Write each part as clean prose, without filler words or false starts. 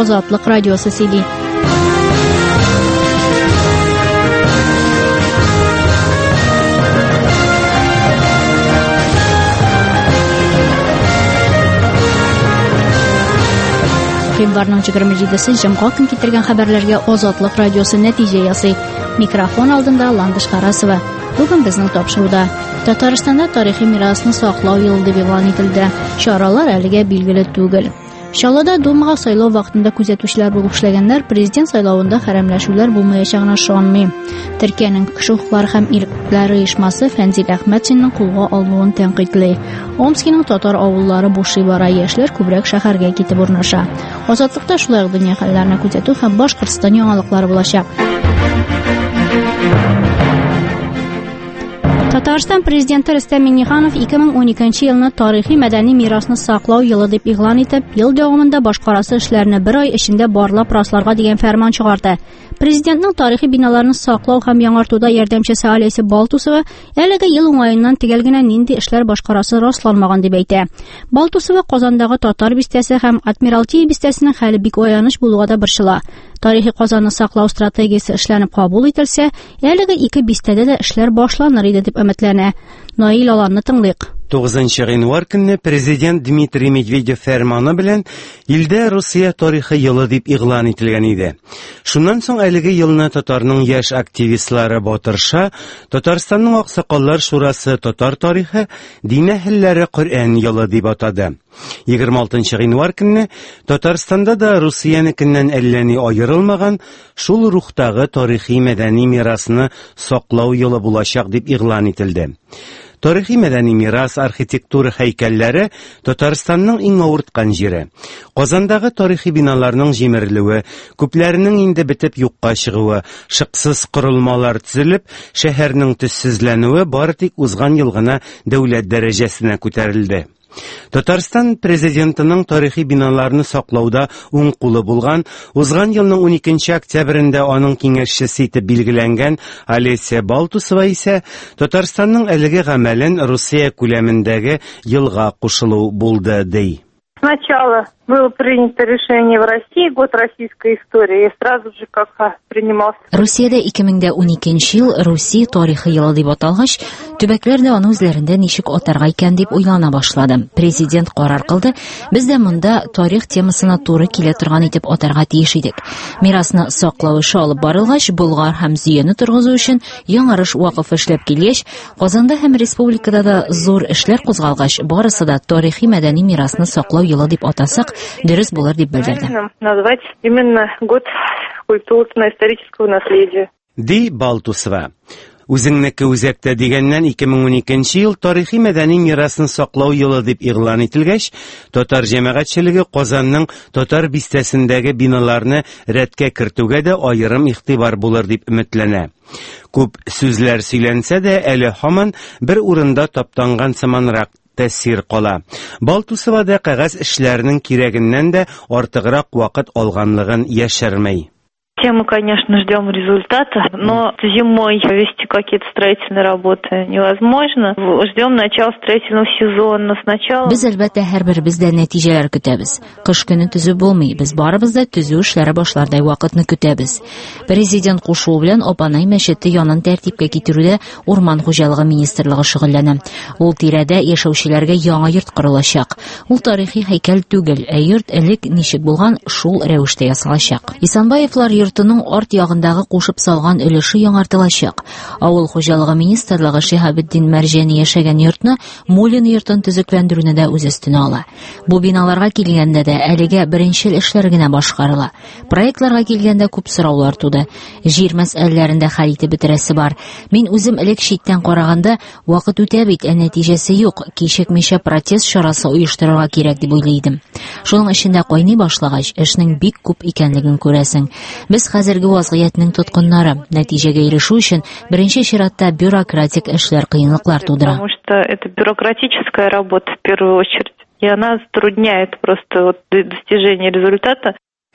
Ozodlik radiosi sili. Barnamji 27 jamg'a kun keltirgan xabarlarga Ozodlik radiosi natija yasay. Mikrofon oldinda Landish Qarasova. Bugun bizning topshiruvda Tataristonda tarixiy merosni saqlov yili deb e'lon etildi. Choralar haliga belgili tugil. Shalada Dumaga saylov vaqtida kuzatuvchilar bo'lib ishlaganlar prezident saylovida haramlashuvlar bo'lmayotganiga ishonmaydi. Turkiyaning kishi huquqlari ham irqlari uyushmasi Fenzil Ahmedovning qo'lga olinishini tanqidlaydi. Omskning tatar ovullari bo'shib bora yoshlar ko'proq shaharga ketib o'rnashadi. Ozodlikda shular dunyo xabarlarini kuzatuv ham Boshqirdiston yangiliklar bo'lashaq. Tatariston prezidenti Rustam Minnixanov 2012-yilni tarixiy madaniy merosni saqlov yili deb e'lon etib, yil davomida boshqarasi ishlarini bir oy ichida borlab rostlarga degan farmon chiqardi. Prezidentning tarixiy binolarni saqlov ham yangartuvda yordamchisi Alisa Baltusova haliga yil o'ngidan tegalgina nindi ishlar boshqarasi rostlanmagan deb aytdi. Baltusova Qozondagi Tatar bistasi ham Admiraltiya bistasini hali bik o'yanish bo'lug'ida bir shila. Tarixiy Qozonni saqlov strategiyasi ishlanib qabul etilsa, haliga ikki bistada da ishlar boshlanır edi deb umidlana. Noil Olanni tinglaylik. 9-yanvar kuni prezident Dmitriy Medvedev farmoni bilan yilda Rossiya tarixi yili deb e'lon etilgan edi. Shundan so'ng ayliga yilni Tatarning yosh aktivistlari Botirsha, Tataristonning oqsoqollar shurasi Tatar tarixi, din ahllari Qur'on yili deb atadi. 26-yanvar kuni Tataristonda da Rossiyanikidan allani ayrilmagan shul ruhdagi tarixiy madaniy merosni saqlov yili bo'lashaq deb e'lon etildi. Tarixiy madaniy meros arxitektura haykallari Tataristonning eng og'ritgan jeri. Qozondagi tarixiy binolarning jemiriluvi, ko'plarining endi bitib yo'qqa chiquvi, shiqsiz qurilmalar tuzilib, shaharning tussizlanuvi bortik o'zgan yilg'ina davlat darajasina ko'tarildi. Tatariston prezidentining tarixiy binolarni saqlovda o'ng qo'li bo'lgan, o'zgan yilning 12-oktyabrida uning kengashchisi etib belgilangan Alisa Baltusova esa Tataristonning ilg'i amalan Rossiya ko'lamidagi yilga qo'shilib bo'ldi dey. Сначала было принято решение в России, год российской истории, и сразу же как принимался. Rossiyada 2012-yil Rossiya tarixi yili deb atalgach, tubaklar da uni o'zlarida nishik otarga ekan deb o'ylana boshladi. Prezident qaror qildi, bizda munda tarix temasini to'g'ri kela turgan etib otarga tegish edik. Merosni saqlash ishi olib borilgach, Bulg'ar ham ziyoni turg'izish uchun yangish vaqf ishlab kelgach, Qozonda ham respublikada da zo'r ishlar qo'zg'algach, borasida tarixiy madaniy merosni saqlash yili deb atasak, durust bo'lar deb bildirdi. Назвать именно год культурно-исторического наследия. Di Baltusova. O'zingniki o'zakda degandan 2012-yil tarixiy madaniy merosni saqlov yili deb e'lon etilgach, Tatar jamoatchiligi Qozonning Tatar bistasindagi binolarni radga kirituvga da ayrim ig'tibor bo'lar deb umidlana. Ko'p so'zlar söylansa-da, hali hamon bir o'rinda toptangan samanroq ta'sir qola. Baltusovada qog'oz ishlarining keragidan da ortiqroq vaqt olganligini yashirmay. Мы, конечно, ждем результата, но зимой вести какие-то строительные работы невозможно. Ждем начала строительного сезона. Сначала... Biz albatta har birimizda natijalar kutamiz. Qish kuni tuzib bo'lmaydi. Biz baribizda tuzuv ishlari boshlarday vaqtni kutamiz. Prezident qo'shuvi bilan Opanay masjidi yonini tartibga keltiruvda O'rmon xo'jaligi ministrligi shug'ullanadi. U tirada yashovchilarga yangi yurt qurilashaq. U tarixiy haykal tugil, yurt ilk nishik bo'lgan shul ravishda yasalashaq. Isanbayevlar yurtining ort yog'indagi qo'shib solgan ulushi yangartilashaq. Avul xo'jaligi ministrligi Shihabiddin Marjani yashagan yurtni Molin yurtini tuzuklantiruvda o'z ustuna oladi. Bu binolarga kelganda da haliga birinchi yil ishlarigina boshqariladi. Proyektlarga kelganda ko'p so'rovlar tu'di. Yer masalalarida xarita bitirasi bor. Men o'zim ilk shitdan qaraganda vaqt o'tabit, natijasi yo'q. Keshak-mesha protest chorasi uyushtirishga kerak deb o'ylaydim. Shuning ishida qo'ynay boshlagach, ishning bek ko'p ekanligini ko'rasan. Biz hozirgi vaziyatning tutqunlari. Natijaga erishish uchun birinchi shiratda byurokratik ishlar qiyinliklar tug'diradi. Потому что это бюрократическая работа в первую очередь, и она затрудняет просто достижение результата.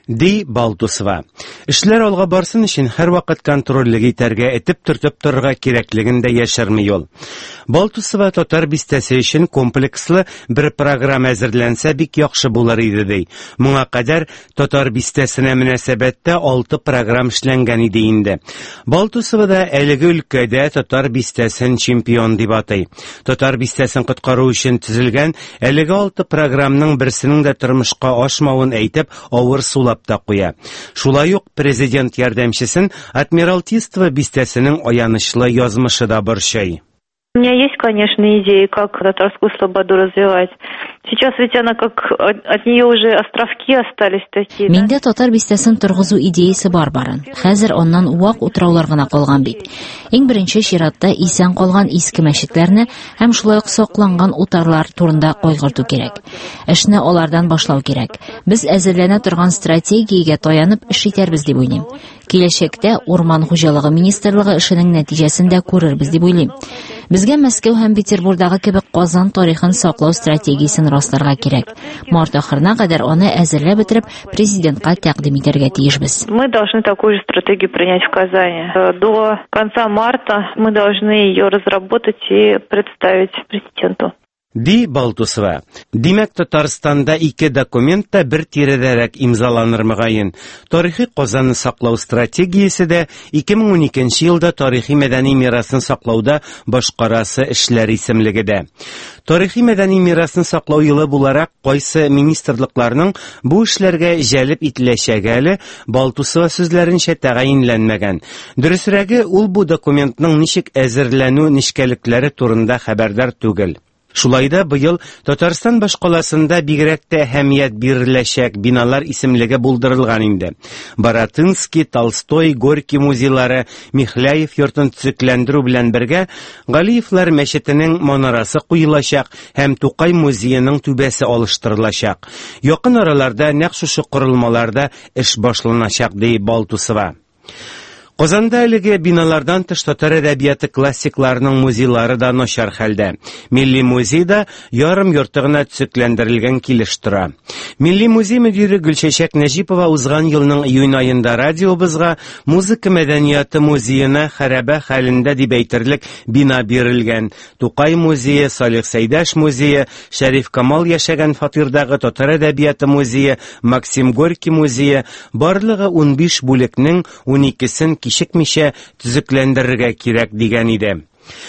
ди Балтусова. Эшләр алга барсын өчен һәрвакыт контрольлек итәргә, этеп төртеп торырга кирәклеген дә яшерми ул. Балтусова татар бистәсе өчен комплекслы бер программа әзерләнсә бик яхшы булыр иде ди. Моңа кадәр татар бистәсенә мөнәсәбәттә 6 программа эшләнгән иде инде. Балтусова да әлеге өлкәдә татар бистәсен чемпион дип атай. Татар бистәсен коткару өчен төзелгән әлеге 6 программның берсенең дә тормышка ашмавын әйтеп, авыр сулап та куя. Шулай ук президент ярдәмчесен Адмиралтейство бистәсенең аянычлы язмышы да борчый. У меня есть, конечно, идеи, как татарскую слободу развивать. Сейчас ведь она как от нее уже островки остались такие. Миндә татар бистәсен торгызу идеясе барын. Хәзер оннан вак утраулар гына калган бит. Иң беренче чиратта исән калган иске мәчетләрне һәм шулай ук сакланган утарлар турында кайгырту кирәк. Эшне алардан башлау кирәк. Без әзерләнә торган стратегиягә таянып эш итәрбез дип уйлыйм. Киләчәктә Урман хуҗалыгы министрлыгы эшенең нәтиҗәсен дә күрербез дип уйлыйм. Безгә Мәскәү һәм Петербургдагы кебек Казан тарихын саклау стратегиясен расларга кирәк. Март ахырына кадәр аны әзерләп бетереп, президентка тәкъдим итәргә тиешбез. Мы должны такую же стратегию принять в Казани. До конца марта мы должны ее разработать и представить президенту. Ди Балтусова. Димәк, Татарстанда 2 документ та бер тирәдәрәк имзаланыр мөгаен. Тарихи Казанны саклау стратегиясе дә 2012 елда тарихи мәдәни мирасын саклауда башкарасы эшләр исемлеге дә. Тарихи мәдәни мирасын саклау елы буларак кайсы министрлыкларның бу эшләргә җәлеп ителәчәге әле Балтусова сүзләренчә тәгаенләнмәгән. Дөресрәге, ул бу документның ничек әзерләнү нечкәлекләре турында хәбәрдар түгел. Шулай да быел Татарстан башкаласында бигрәк тә әһәмият биреләчәк биналар исемлеге булдырылган инде. Баратынский, Толстой, Горький музейлары, Михляев йортын төзекләндерү белән бергә Галиевлар мәчетенең манарасы куелачак һәм Тукай музееның түбәсе алыштырылачак. Якын араларда нәкъ шушы корылмаларда эш башланачак ди Балтусова. Казанда әлеге биналардан тыш татар әдәбияты классикларының музейлары да начар хәлдә. Милли музейда ярым йорты гына төзекләндерелгән килеш тора. Милли музей мөдире Гөлчәчәк Нәҗипова узган елның июнь аенда радиобызга музыка мәдәнияты музеена хәрабә хәлендә дип әйтерлек бина бирелгән. Тукай музее, Салих Сәйдәш музее, Шәриф Камал яшәгән фатирдагы татар әдәбияты музее, Максим Горький музее барлыгы 15 бүлекнең 12сен кичекмичә төзекләндерергә кирәк дигән иде.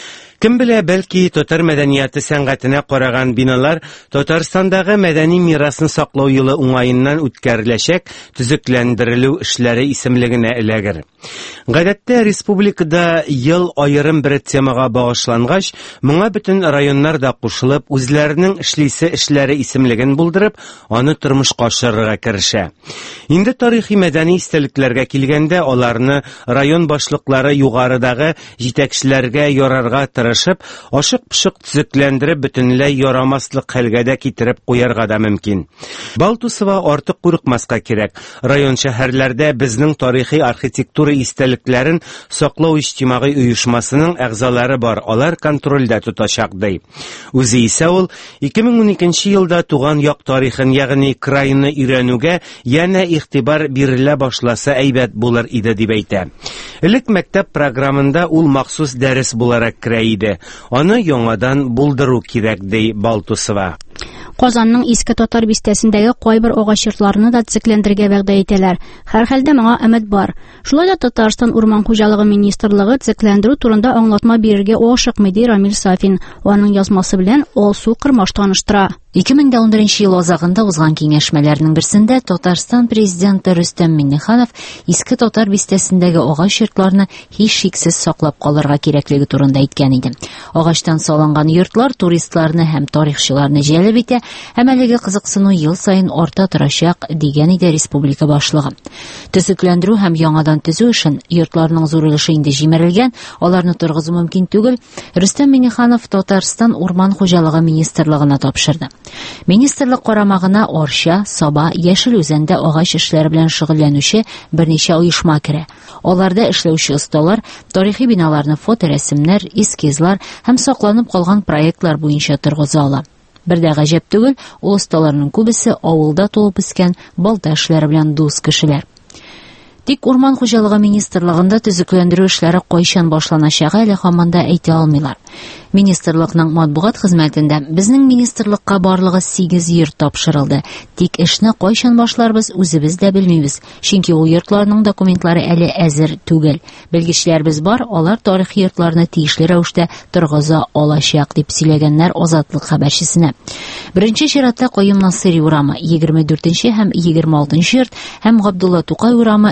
Кем белә, бәлки татар мәдәнияты сәнгатенә караган биналар Татарстандагы мәдәни мирасын саклау елы уңаеннан үткәреләчәк төзекләндерелү эшләре исемлегенә эләгер. Гадәттә республикада ел аерым бер темага багышлангач, моңа бөтен районнар да кушылып, үзләренең эшлисе эшләре исемлеген булдырып, аны тормышка ашырырга керешә. Инде тарихи мәдәни истәлекләргә килгәндә, аларны район башлыклары югарыдагы җитәкчеләргә ярарга тырышып, ашык-пышык төзекләндереп бөтенләй ярамаслык хәлгә дә китереп куярга да мөмкин. Балтусова артык курыкмаска кирәк. Район шәһәрләрдә безнең тарихи архитектура истәлекләрен саклау иҗтимагый оешмасының әгъзалары бар, алар контрольдә тотачак ди. Үзе исә ул 2012 елда туган як тарихын, ягъни крайны өйрәнүгә янә игътибар бирелә башласа әйбәт булыр иде дип әйтә. Элек мәктәп программында ул махсус дәрес буларак керә иде. Аны яңадан булдыру кирәк ди Балтусова. Казанның иске татар бистәсендәге кайбер агач йортларны да төзекләндерергә вәгъдә итәләр. Һәрхәлдә моңа өмет бар. Шулай да Татарстан Урман хуҗалыгы министрлыгы төзекләндерү турында аңлатма бирергә ашыкмый ди Рамил Сафин. Аның язмасы белән Алсу Кырмаш таныштыра. 2011 ел азагында узган киңәшмәләрнең берсендә Татарстан президенты Рөстәм Миңнеханов иске татар бистәсендәге агач йортларны һич шиксез саклап калырга кирәклеге турында әйткән иде. Агачтан салынган йортлар туристларны һәм тарихчыларны җәлеп итә, һәм әлеге кызыксыну ел саен арта торачак дигән иде республика башлыгы. Төзекләндерү һәм яңадан төзү өчен йортларның зур өлеше инде җимерелгән, аларны торгызу мөмкин түгел. Рөстәм Миңнеханов Татарстан Урман хуҗалыгы министрлыгына тапшырды. Министрлык карамагына Орча, Саба, Яшел үзәндә агач эшләре белән шөгыльләнүче берничә оешма керә. Аларда эшләүче осталар тарихи биналарны фоторәсемнәр, эскизлар һәм сакланып калган проектлар буенча торгыза ала. Бер дә гаҗәп түгел, ул осталарның күбесе авылда туып үскән балта эшләре белән дус кешеләр. Тик Урман хуҗалыгы министрлыгында төзекләндерү эшләре кайчан башланачагы әле һаман да әйтә алмыйлар. Министрлыкның матбугат хезмәтендә безнең министрлыкка барлыгы 8 йорт тапшырылды. Тик эшне кайчан башларбыз үзебез дә белмибез, чөнки ул йортларның документлары әле әзер түгел. Белгечләрбез бар, алар тарихи йортларны тиешле рәвештә торгыза алачак дип сөйләгәннәр Азатлык хәбәрчесенә. Беренче чиратта Каюм Насыйри урамы 24 һәм 26 йорт һәм Габдулла Тукай урамы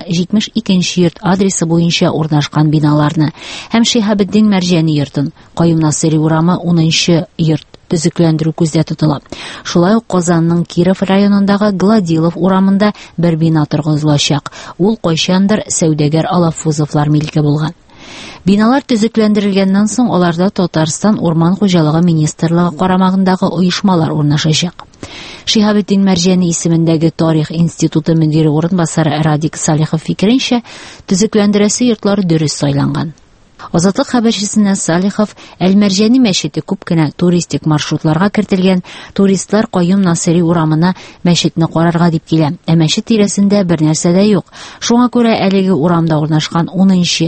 72 йорт адресы буенча урнашкан биналарны һәм Шиһабетдин Мәрҗәни йортын, Каюм Насыйри урамы 10 йорт төзекләндерү күздә тотыла. Шулай ук Казанның Киров районындагы Гладилов урамында бер бина торгызылачак. Ул кайчандыр сәүдәгәр Алафузовлар милке булган. Биналар төзекләндерелгәннән соң аларда Татарстан Урман хуҗалыгы министрлыгы карамагындагы оешмалар урнашачак. Шиһабетдин Мәрҗәни исемендәге Тарих институты мөдире урынбасары Радик Салихов фикеренчә, төзекләндерәсе йортлар дөрес сайланган. Азатлык хәбәрчесенә Салихов Әл-Мәрҗәни мәчете күп кенә туристик маршрутларга кертелгән, туристлар Каюм Насыйри урамына мәчетне карарга дип килә, ә мәчет тирәсендә бер нәрсә дә юк. Шуңа күрә әлеге урамда урнашкан 10,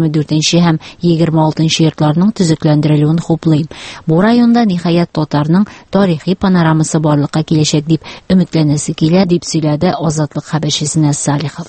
24 һәм 26 йортларның төзекләндерелүен хуплыйм. Бу районда ниһаять татарның тарихи панорамасы барлыкка киләчәк дип өметләнәсе килә, дип сөйләде Азатлык хәбәрчесенә Салихов.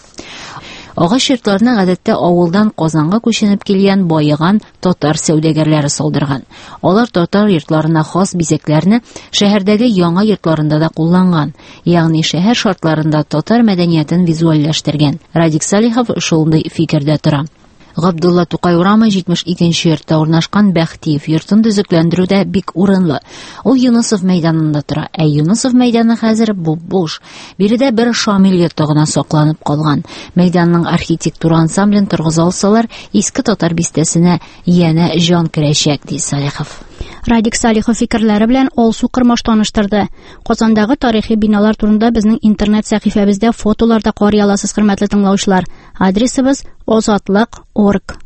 Агач йортларны гадәттә авылдан Казанга күченеп килгән байыган татар сәүдәгәрләре салдырган. Алар татар йортларына хас бизәкләрне шәһәрдәге яңа йортларында да кулланган, ягъни шәһәр шартларында татар мәдәниятен визуальләштергән. Радик Салихов шундый фикердә тора. Габдулла Тукай урамы 72 йортта урнашкан Бәхтиев йортын төзекләндерүдә бик урынлы. Ул Юнысов мәйданында тора, ә Юнысов мәйданы хәзер буш. Биредә бер Шамил йорты гына сакланып калган. Мәйданның архитектура ансамблен торгыза алсалар, иске татар бистәсенә янә җан керәчәк, ди Салихов. Радик Салихов фикерләре белән Алсу Кырмаш таныштырды. Казандагы тарихи биналар турында безнең интернет сәхифәбездә фотоларда карый аласыз, хөрмәтле тыңлаучылар. Адресыбыз azatlıq.org.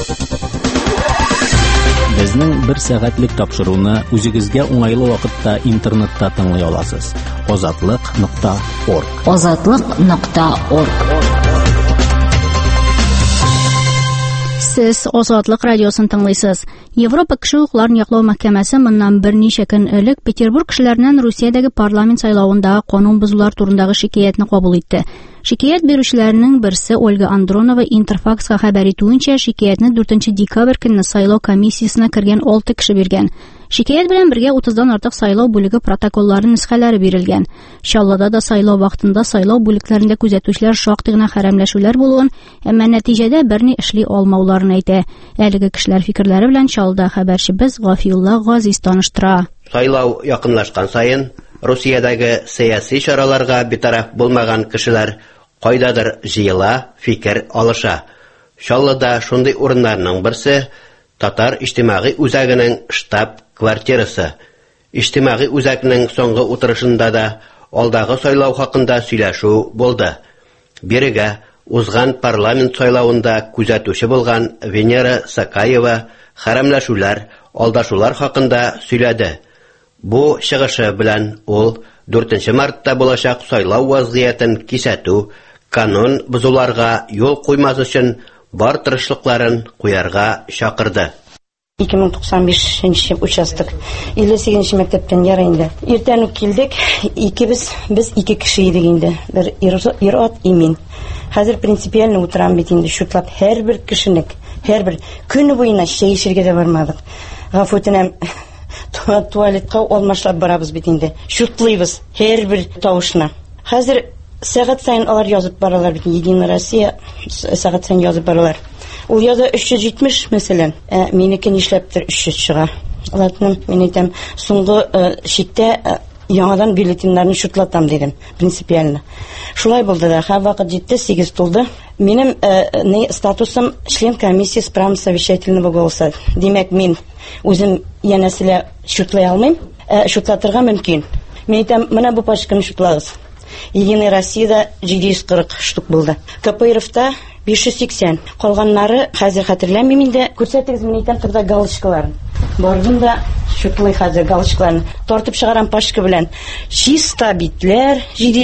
Безнең 1 сәгатьлек тапшыруны үзегезгә уңайлы вакытта интернетта тыңлый аласыз. azatlıq.org. azatlıq.org. Сез Азатлык радиосын тыңлыйсыз. Европа кеше хукукларын яклау мәхкәмәсе моннан берничә көн элек Петербург кешеләреннән Русиядәге парламент сайлавындагы канун бозулар турындагы шикаятны кабул итте. Шикаят бирүчеләрнең берсе Ольга Андронова Интерфакска хәбәр итүенчә, шикаятны 4 декабрь көнне сайлау комиссиясенә кергән 6 кеше биргән. Шикаят белән бергә 30дан артык сайлау бүлеге протоколлары нөсхәләре бирелгән. Чаллыда да сайлау вакытында сайлау бүлекләрендә күзәтүчеләр шактый гына хәрәмләшүләр булуын, әмма нәтиҗәдә берни эшли алмауларын әйтә. Әлеге кешеләр фикерләре белән Чаллыда хәбәрчебез Гафиулла Газиз таныштыра. Сайлау якынлашкан саен Русиядәге сәяси чараларга битараф булмаган кешеләр кайдадыр җыела, фикер алыша. Чаллыда шундый урыннарның берсе Татар иҗтимагый үзәгенең штаб квартирасы. Иҗтимагый үзәкнең соңгы утырышында да алдагы сайлау хакында сөйләшү булды. Бирегә узган парламент сайлавында күзәтүче булган Венера Сакаева хәрәмләшүләр, алдашулар хакында сөйләде. Бу чыгышы белән ул 4 мартта булачак сайлау вазгыятен кисәтү, канун бозуларга юл куймас өчен бар тырышлыкларын куярга чакырды. 2095 участок 58 мәктәптән ярый инде. Иртән үк килдек, без 2 кеше идек инде. Бер ир-ат имин. Хәзер принципиально утырам бит инде, шутлап һәрбер кешенек, һәрбер көне буена чәй эчәргә дә бармадык. Гафу үтенәм, туалетка алмашлап барабыз бит инде. Шутлыйбыз һәрбер тавышына. Хәзер сәгать сайын алар язып баралар бит, Единая Россия сәгать сайын язып баралар. Ул яза 370 мәсәлән, минеке нишләптер 300 чыга. Алатным, мин әйтәм, соңгы чиктә яңадан бюллетеннарны шутлатам дидем, принципиально. Шулай булды да, һәр вакыт җитте, 8 тулды. Минем статусым член комиссии с правом совещательного голоса. Димәк, мин үзем янәселә шутлай алмыйм, шутлатырга мөмкин. Мин әйтәм, менә бу пачканы шутлагыз. Единая Россиядә 740 штук булды. КПРФта 580. Калганнары хәзер хәтерләмим инде. Күрсәтегез, мин әйтәм, турда галочкаларын. Бардым да шутлый хәзер галочкаларны тартып чыгарам пашка белән. Чиста битләр,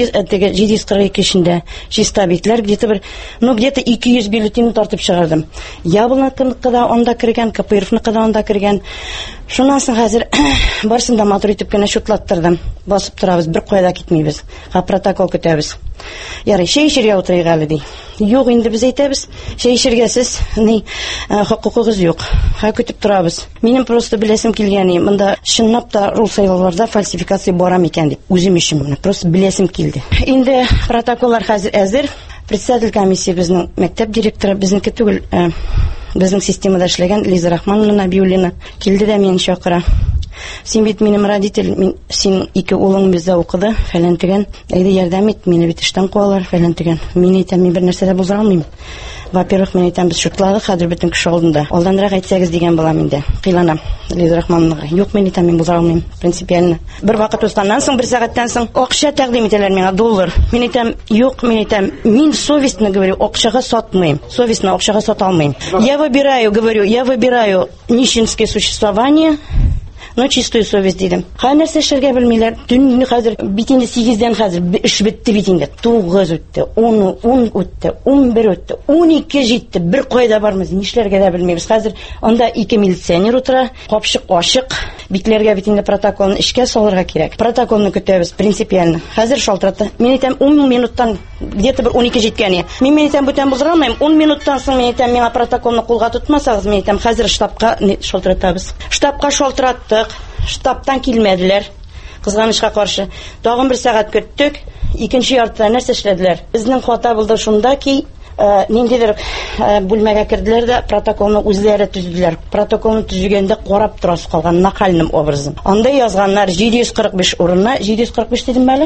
742 эчендә чиста битләр, где-то 200 бюллетень тартып чыгардым. Яблонкыныкы да анда кергән, Капыровныкы да анда кергән. Шуннан соң хәзер барсын да матур итеп кенә шутлаттырдым. Басып торабыз, бер кайда китмибез. Протокол көтәбез. Ярый, шәй эчәргә утырыйк әле ди. Юк, инде без әйтәбез, шәй эчәргә сез хокукыгыз юк. Көтеп торабыз. Минем просто беләсем килгән, монда чынлап та рус сайлауларда фальсификация бара микән дип, үзем өчен просто беләсем килде. Инде протоколлар хәзер әзер. Председатель комиссии безнең мәктәп директоры, безнеке түгел, безнең системада эшләгән Лиза Рахмановна Набиуллина килде дә мине чакыра. Син бит минем родитель, син 2 улың бездә укыды, фәлән тигән. Әйдә ярдәм ит, мине бит эштән куалар, фәлән тигән. Мин әйтәм, мин бер нәрсә дә булдыра алмыйм. Во-первых, мин әйтәм, без шутладык, хәзер бөтен кеше алдында. Алданрак әйтсәгез дигән булам инде. Кыйланам Лиза Рахмановнага. Юк, мин әйтәм, мин булдыра алмыйм, принципиально. Бер вакыт узганнан соң, бер сәгатьтән соң акча тәкъдим итәләр миңа, $. Мин әйтәм, юк, мин әйтәм, мин совестно говорю, акчага сатмыйм. Совестно акчага сата алмыйм. Я выбираю нищенское существование. Но чистую совесть дидем. Хәнәрсә эшләргә белмиләр. Төнне хәзер бит инде 8-дән хәзер эш бетте бит инде. 9 үтте, 10 үтте, 11 үтте, 12 җитте. Бер кайда бармыз, нишләргә дә белмибез. Хәзер анда 2 милиционер утыра, капчык ачык. Битләргә бит инде протоколны эшкә салырга кирәк. Протоколны көтәбез принципиально. Хәзер шалтыратты. Мин әйтәм, 10 минуттан где-то бер 12 җиткән. Мин әйтәм, бүтән булдыра алмыйм. 10 минуттан соң мин әйтәм, миңа протоколны кулга тотмасагыз, мин әйтәм, хәзер штабка шалтыратабыз. Штабка шалтыратты. Штабтан килмәделәр. Кызганычка каршы. Тагын бер сәгать көттек. Икенче яртыда нәрсә эшләделәр? Безнең хата булды шунда ки, ниндидер бүлмәгә керделәр дә протоколны үзләре төзеделәр. Протоколны төзегәндә карап торасы калган накальным образым. Анда язганнар 745 урынына, 745 дидем әле?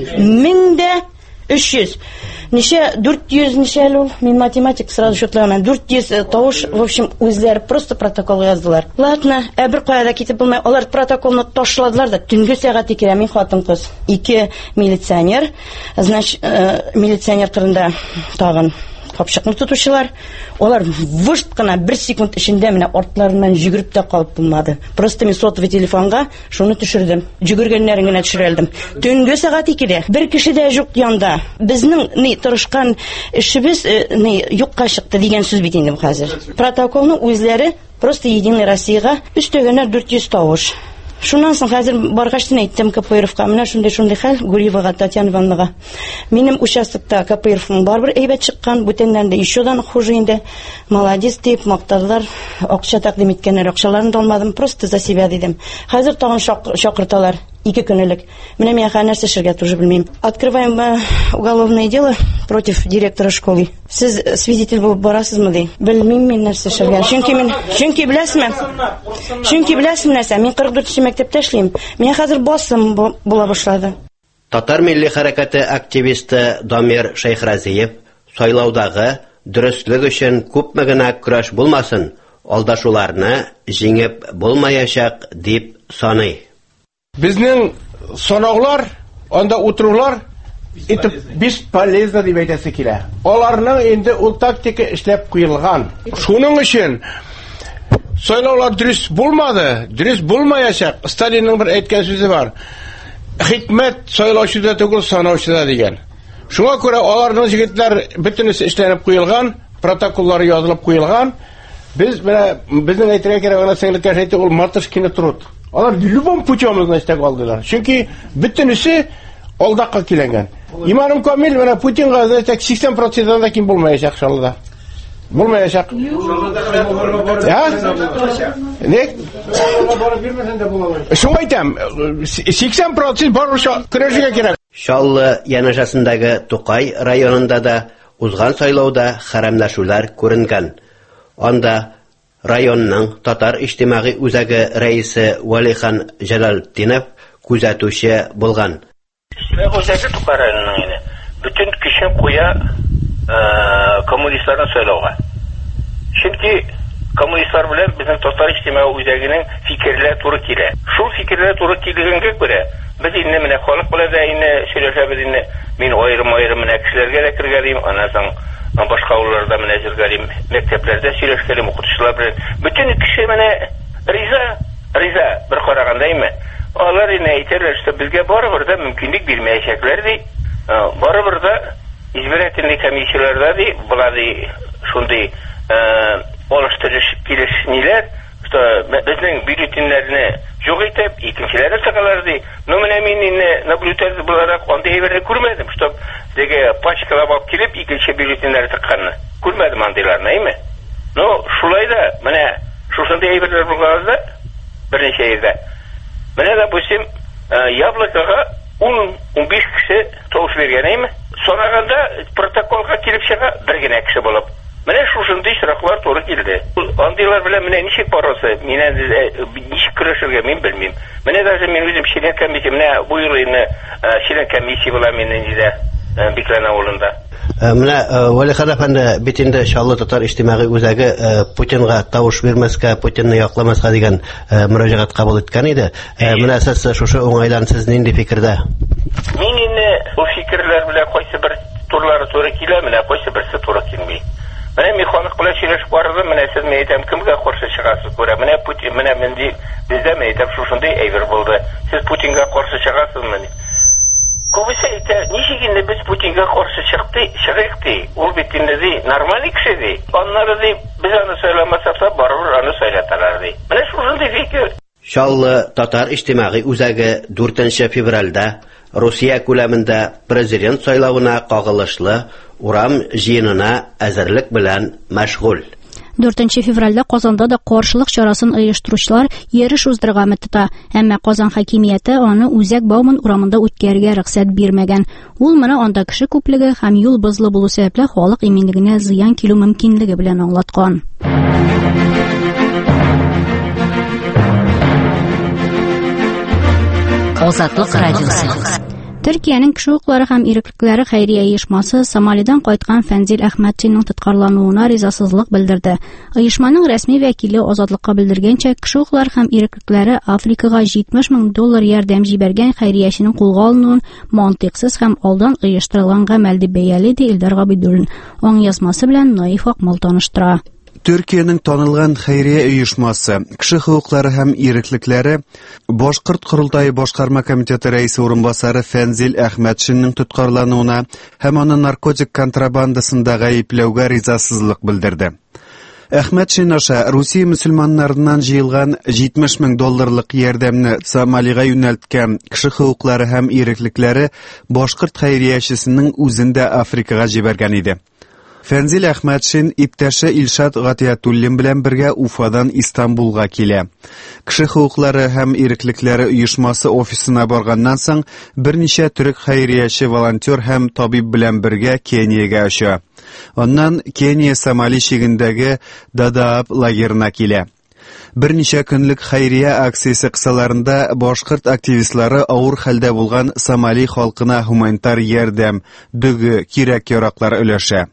1300. Ничә 400 ничә ул? Мин математик сразу шутламан. 400 тавыш, в общем, үзләре просто протокол яздылар. Ладно, бер кайда китеп булмай, алар протоколны ташладылар да төнге сәгать 2-дә мин хатын-кыз, 2 милиционер, значит, милиционер кырында тагын капчыкны тутучылар. Алар вышт кына 1 секунд эчендә менә артларыннан жүгереп тә калып булмады. Просто мин сотовый телефонга шуны төшердем. Жүгергәннәрен генә төшерелдем. Төнге сәгать 2-дә бер кеше дә юк янда. Безнең тырышкан эшебез юкка чыкты дигән сүз бит инде бу хәзер. Протоколны үзләре просто Единая Россияга өстәгәннәр 400 тавыш. Шуннан соң хәзер баргаштан әйттем Капыровка, менә шундый хәл Гуриевага Татьяна Ивановнага. Минем участокта Капыровның барбер әйбәт чыккан, бүтәннән дә еще дан хуже инде. Молодец дип мактадылар. Акча тәкъдим иткәннәр, акчаларын да алмадым, просто за себя дидем. Хәзер тагын шакырталар. 2 көнлек. Менә мин нәрсә эшләргә тоже белмим. Открываем уголовное дело против директора школы. Сез свидетель булып барасызмы ди? Белмим мин нәрсә эшләргә. Чөнки беләсезме? Чөнки беләсезме нәрсә? Мин 44-нче мәктәптә эшлим. Миңа хәзер басым була башлады. Татар милли хәрәкәте активисты Дамир Шәйхразиев сайлаудагы дөрестлек өчен күпме генә көрәш булмасын, алдашуларны җиңеп булмаячак дип саный. Безнең санаулар, анда утырулар итеп бесполезно дип әйтәсе килә. Аларның инде ул тактика эшләп куелган. Шуның өчен сайлаулар дөрес булмады, дөрес булмаячак. Сталинның бер әйткән сүзе бар. Хикмәт сайлаучыда түгел, санаучыда дигән. Шуңа күрә аларның җегетләр бөтенесе эшләнеп куелган, протоколлары язылып куелган. Безнең әйтергә кирәк, ана сеңлеккә әйтте, ул Мартышкины труд. Алар любым путем значит алдылар. Чөнки бөтенесе алдакка килгән. Иманым Камил менә Путинга значит 80% да ким булмаячак шалда. Булмаячак. Я? Ник? Шуңа әйтәм, 80% барыша көрәшергә кирәк. Шаллы янашасындагы Тукай районында да узган сайлауда хәрәмләшүләр күренгән. Анда районның татар иҗтимагый үзәге рәисе Валихан Җалалтдинов күзәтүче булган. Үзәге Тукай районының инде. Бүтән көчен куя коммунистларны сайлауга. Чөнки коммунистлар белән безнең татар иҗтимагый үзәгенең фикерләре туры килә. Шул фикерләр туры килгәнгә күрә без инде менә халык белән дә инде сөйләшәбез инде. Мин аерым менә кешеләргә дә кергәлим, аннан соң башка авылларда менә җиргәлим, мәктәпләрдә сөйләшкәлим укытучылар белән. Бүтән кеше менә риза, риза бер карагандаймы? Алар инде әйтәләр, что безгә барыбер да мөмкинлек бирмәячәкләр ди. Барыбер да избирательный комиссияләрдә ди, булар ди, шундый алыштырыш килешниләр, что безнең бюллетеннәрне юк итеп, икенчеләре тыгалар ди. Но менә мин инде наблюдатель буларак андый әйберне күрмәдем, что деге пачкалап алып килеп икенче бюллетеннәр тыкканны. Күрмәдем андыйларны, әйме? Но шулай да, менә шушындый әйберләр булганда берничә ердә. Менә допустим, Яблокага 10-15 кеше тавыш бергән, әйме? Сонаганда протоколга килеп чыга бер генә кеше булып. Менә шушындый сораклар туры килде. Андыйлар белән менә ничек барасы? Миннән ничек көрәшергә мин белмим. Менә даже мин үзем член комиссия, менә бу ел инде член комиссия була миннән диде Биклән авылында. Менә Вәлихан әфәнде бит инде Чаллы татар иҗтимагый үзәге Путинга тавыш бирмәскә, Путинны якламаска дигән мөрәҗәгать кабул иткән иде. Менә сез шушы уңайлан сез нинди фикердә? Мин инде бу фикерләр белән кайсы бер турлары туры килә, менә кайсы берсе туры килми. Менә ми халык белән сөйләшеп бардым, менә сез мен әйтәм, кемгә каршы чыгасыз? Күрә, менә Путин, менә мен ди, бездә мен әйтәм, шушындый әйбер булды. Сез Путинга каршы чыгасызмы? Күбесе әйтә, ничек инде без Путинга каршы чыгыйк ди? Ул бит инде ди, нормаль кеше ди. Аннары ди, без аны сөйләмәсәк, барыбер аны сөйләтәләр ди. Менә шушындый фикер. Чаллы татар иҗтимагый үзәге 4 февральдә Русия күләмендә президент сайлауына кагылышлы урам җыенына әзерлек белән мәшгуль. 4 февральдә Казанда да каршылык чарасын оештыручылар ярыш уздырырга мөттә, әмма Казан хакимияте аны Үзәк Бауман урамында үткәрергә рөхсәт бирмәгән. Ул моны анда кеше күплеге һәм юл бозлы булу сәбәпле халык иминлегенә зыян килү мөмкинлеге белән аңлаткан. Азатлык радиосы. Төркиянең кеше хукуклары һәм иреклекләре хәйрия оешмасы Сомалидан кайткан Фәнзил Әхмәтшинның тоткарлануына ризасызлык белдерде. Оешманың рәсми вәкиле азатлыкка белдергәнчә, кеше хукуклары һәм иреклекләре Африкага $70,000 ярдәм җибәргән хәйрияченең кулга алынуын мантыйксыз һәм алдан оештырылган гамәл дип бәялый ди Илдар Габидуллин. Аң язмасы белән Наиф Акмал таныштыра. Төркиянең танылган хәйрия оешмасы, кеше хукуклары һәм иреклекләре Башкорт Курултайы башкарма комитеты рәисе урынбасары Фәнзил Әхмәтшинның тоткарлануына һәм аны наркотик контрабандасында гаепләүгә ризасызлык белдерде. Әхмәтшин аша Русия мөселманнарыннан җыелган $70,000 ярдәмне Сомалига юнәлткән кеше хукуклары һәм иреклекләре башкорт хәйриячесенең үзендә Африкага җибәргән иде. Фәнзил Әхмәтшин иптәше Илшат Гатиятуллин белән бергә Уфадан Истанбулга килә. Кеше хукуклары һәм иреклекләре оешмасы офисына барганнан соң берничә төрек хәйрияче волонтер һәм табиб белән бергә Кениягә оча. Аннан Кения Сомали чигендәге Дадааб лагерына килә. Берничә көнлек хәйрия акциясе кысаларында башкорт активистлары авыр хәлдә булган Сомали халкына гуманитар ярдәм, дөге, кирәк-яраклар өләшә.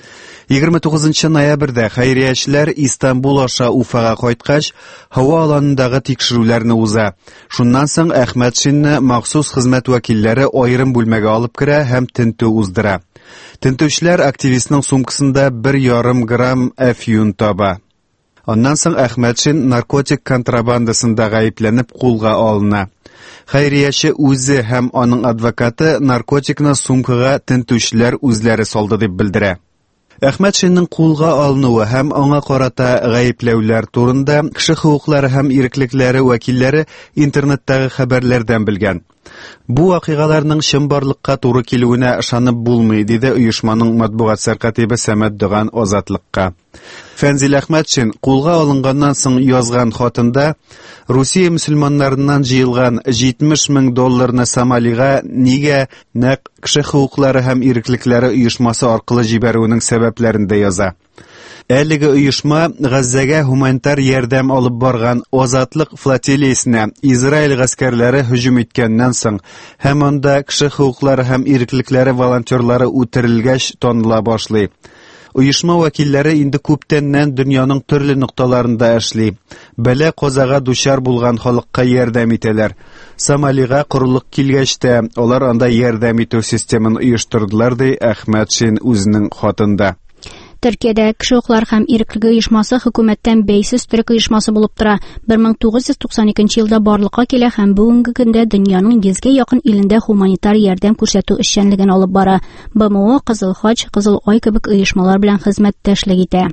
29 ноябрьдә хәйриячеләр Истанбул аша Уфага кайткач, һава аланындагы тикшерүләрне уза. Шуннан соң Әхмәтшинне махсус хезмәт вәкилләре аерым бүлмәгә алып керә һәм тинтү уздыра. Тинтүчеләр активистның сумкасында 1,5 грамм афьюн таба. Аннан соң Әхмәтшин наркотик контрабандасында гаепләнеп кулга алына. Хәйрияче үзе һәм аның адвокаты наркотикны сумкага тинтүчеләр үзләре салды дип белдерә. Әхмәтшинның кулга алынуы һәм аңа карата гаепләүләр турында кеше хукуклары һәм иреклекләре вәкилләре интернеттагы хәбәрләрдән белгән. Бу вакыйгаларның чын барлыкка туры килүенә ышанып булмый, диде оешманың матбугат сәркатибе Сәмәд Дөган Азатлыкка. Фәнзил Әхмәтшин кулга алынганнан соң язган хатында Русия мөселманнарыннан җыелган $70,000 Сомалига нигә нәкъ кеше хукуклары һәм иреклекләре оешмасы аркылы җибәрүенең сәбәпләрен дә яза. Әлеге оешма Газзага гуманитар ярдәм алып барган Азатлык флотилиясенә Израиль гаскәрләре һөҗүм иткәннән соң һәм анда кеше хукуклары һәм иреклекләре волонтерлары үтерелгәч таныла башлый. Оешма вәкилләре инде күптәннән дөньяның төрле нокталарында эшли. Бәлә казага дучар булган халыкка ярдәм итәләр. Сомалига корылык килгәч тә алар анда ярдәм итү системын оештырдылар, ди Әхмәтшин үзенең хатында. Төркиядә кеше хукуклары һәм иреклеге оешмасы хөкүмәттән бәйсез төрек оешмасы булып тора. 1992 елда барлыкка килә һәм бүгенге көндә дөньяның 100гә якын илендә гуманитар ярдәм күрсәтү эшчәнлеген алып бара. БМО, Кызыл Хач, Кызыл Ай кебек оешмалар белән хезмәттәшлек итә.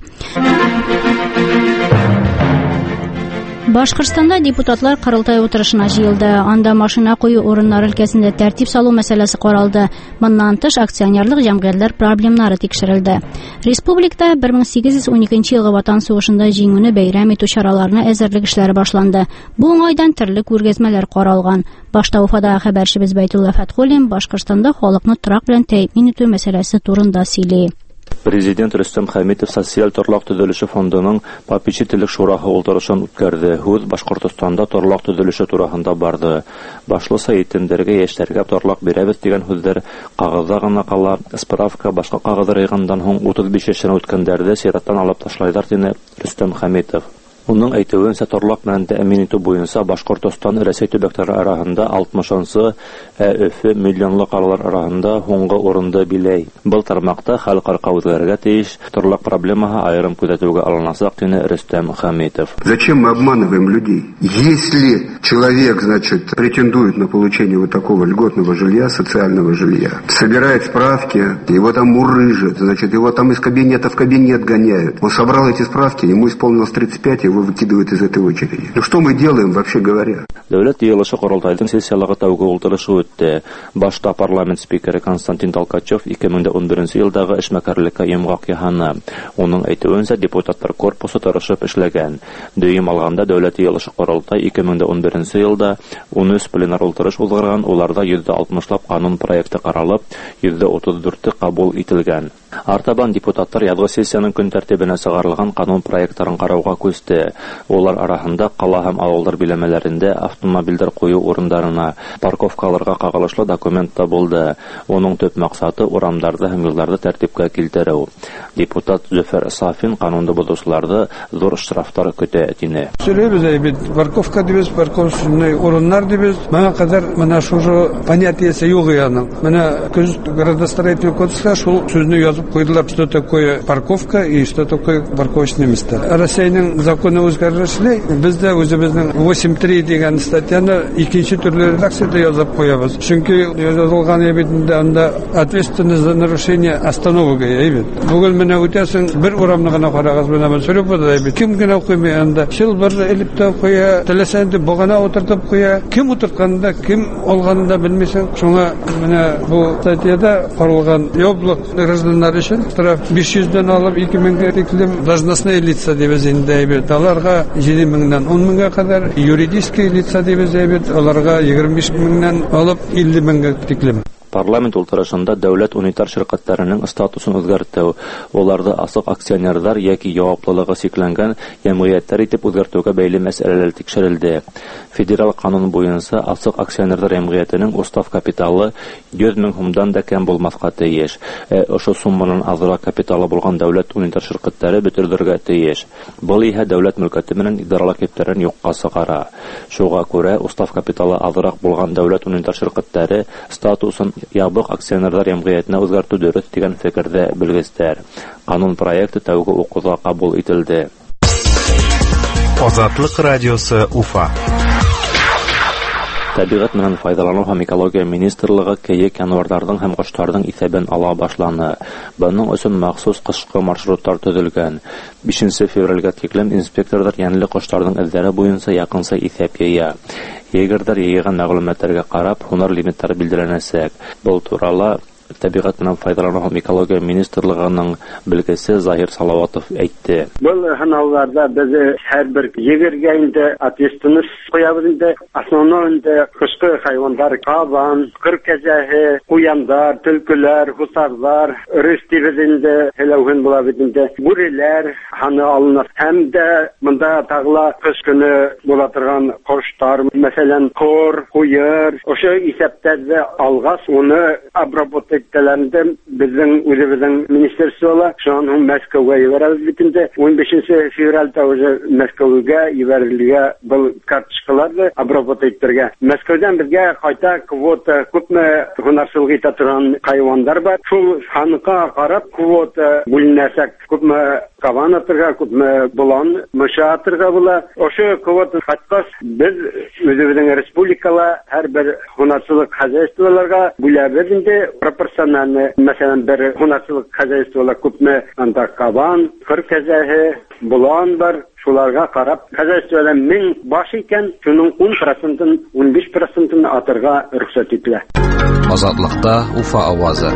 Башкортстанда депутатлар кырылтай утырышына җыелды. Анда машина кую урыннары өлкәсендә тәртип салу мәсьәләсе каралды. Моннан тыш акционерлык җәмгыятьләр проблемнары тикшерелде. Республикада 1812 елгы Ватан сугышында җиңүне бәйрәм итү чараларына әзерлек эшләре башланды. Бу уңайдан төрле күргәзмәләр каралган. Башта Уфада хәбәрчебез Байтулла Фәтхуллин Башкортстанда халыкны торак белән тәэмин итү мәсьәләсе турында сөйли. Президент Рөстәм Хәмитов социаль торлак төзелеше фондының попечительлек шураһы утырышын үткәрде. Һүз Башкортстанда торлак төзелеше турында барды. Башлыса әйтендәргә яшьләргә торлак бирәбез дигән сүзләр кагызда гына кала. Справка башка кагызлар йыйгандан һуң 35 яшьтән үткәндәрдә сираттан алып ташлайлар дине Рөстәм Хәмитов. Уның әйтүенчә, торлак белән тәэмин итү буенча Башкортстан Рәсәй төбәкләре арасында 60-нчы, Өфе миллионлык аралар арасында һуңгы урында биләй. Был тармакта халыкара үзгәрергә тиеш, торлак проблемаһы аерым күзәтүгә алынасак дине Рөстәм Хәмитов. Зачем мы обманываем людей? Если человек, претендует на получение вот такого льготного жилья, социального жилья, собирает справки, его там мурыжат, его там из кабинета в кабинет гоняют. Он собрал эти справки, ему исполнилось 35, его выкидывают из этой очереди. Ну что мы делаем, вообще говоря? Дәүләт йыелышы корылтайның сессиялыгы тәүге утырышы үтте. Башта парламент спикеры Константин Толкачев 2011 елдагы эшмәкәрлеккә йомгак яһаны. Уның әйтүенчә, депутатлар корпусы тырышып эшләгән. Дөйем алганда дәүләт йыелышы корылтай 2011 елда 13 пленар утырыш узгарган, уларда 160лап канун проекты каралып, 134 кабул ителгән. Артабан депутатлар язгы сессияның көн тәртибенә чыгарылган канун проектларын карауга күсте. Улар арасында кала һәм авылдар биләмәләрендә автомобильдер кую урыннарына, парковкаларга кагылышлы документ та булды. Оның төп максаты урамнарда һәм юлларда тәртипкә килтерү. Депутат Зөфәр Сафин канунды бозучыларны зур штрафтар көтә дине. Сөйләбез бит, парковка дибез, парковочный урыннар дибез. Моңа кадәр менә шушы понятиесе юк яның. Менә күз градостроительный кодекста шул сүзне язып куйдылар, что такое парковка и что такое парковочное место. Россиянең законы үзгәрешле, бездә үзебезнең 8.3 дигән статьяны икенче төрле редакциядә язып куябыз. Чөнки язылган битендә анда ответственность за нарушение остановка бит. Бүген менә үтәсен бер урамны гына карагыз, менә сөйләп булды бит. Кем генә куймый анда? Шул бер электә куя, теләсәнде бугана утыртып куя. Кем утыртканда, кем алганда белмисең. Шуңа менә бу статьяда каралган яблык гражданнар өчен штраф 500-дән алып 2000-гә тиклем должностные лица дибез инде бит. Аларга 7000-дән 10000-га кадәр, юридические лица дибез бит. Аларга 25000-дән алып 50000-гә тиклем. Парламент утырышында дәүләт унитар ширкәтләренең статусын үзгәртү, уларда асык акционерлар яки яwaplылыгы сикләнгән җәмгыятьләр итеп үзгәртүгә бәйле мәсьәләләр тикшерелде. Федераль канун буенча асык акционерлар җәмгыятенең устав капиталы 100 мең сумдан да кем булмаска тиеш. Ошо сумманың азрак капиталы булган дәүләт унитар ширкәтләре бөтердергә тиеш. Бу иһә дәүләт мөлкәте белән идаралык иттерен юкка сыгара. Шуңа күрә устав капиталы азрак булган дәүләт унитар ширкәтләре статусын ябык акционерлар җәмгыятенә үзгәртү дөрес дигән фикердә белгечләр. Канун проекты тәүге укуга кабул ителде. Азатлык радиосы Уфа. Табигать менән файдалану һәм экология министрлыгы кәек январларның һәм кошларның исәбен ала башланы. Буның өчен махсус кышкы маршрутлар төзелгән. 5 февральгә тиклем инспекторлар янлы кошларның эзләре буенча якынса исәп яя. Егердер йыйган мәгълүматларга карап, һунар лимитлары билдереләнәсәк. Бу турыда Табигать менән файдалану һәм экология министрлыгының белгесе Захир Салаватов әйтте. Бұл хынауларда біз һәрбер егергә инде ответственность куябыз инде. Основной инде кышкы хайвандар, кабан, кыр кәҗәһе, куяндар, төлкеләр, хусарлар, рөстибез инде һәләүһен була бит инде. Бүреләр ханы алыныр. Һәм дә монда тагыла кыш көне була торган коштар, мәсәлән, кор, куер, ошо исәптәдә алгас, уны обработка итәләрендә безнең үзебезнең министерствола шуның Мәскәүгә ибарабыз битендә 15 февральдә уже Мәскәүгә ибарылырга был карточкаларны обработать итәргә. Мәскәүдән безгә кайта квота күпме һөнәрчелек итә торган хайваннар бар. Шул ханга карап квота бүленәсәк күпме кабан атырга, күпме болан, мыша атырга була. Ошы квота каткас без үзебезнең республикала һәрбер һөнәрчелек хозяйстволарга бүләбез инде пропорциональны. Мәсәлән, бер һөнәрчелек хозяйстволар күпме анда кабан, кыр кәҗәһе, болан бар. Шуларга карап, хозяйствода 1000 баш икән, шуның 10%-ын, 15%-ын атырга рөхсәт ителә. Азатлыкта Уфа авазы.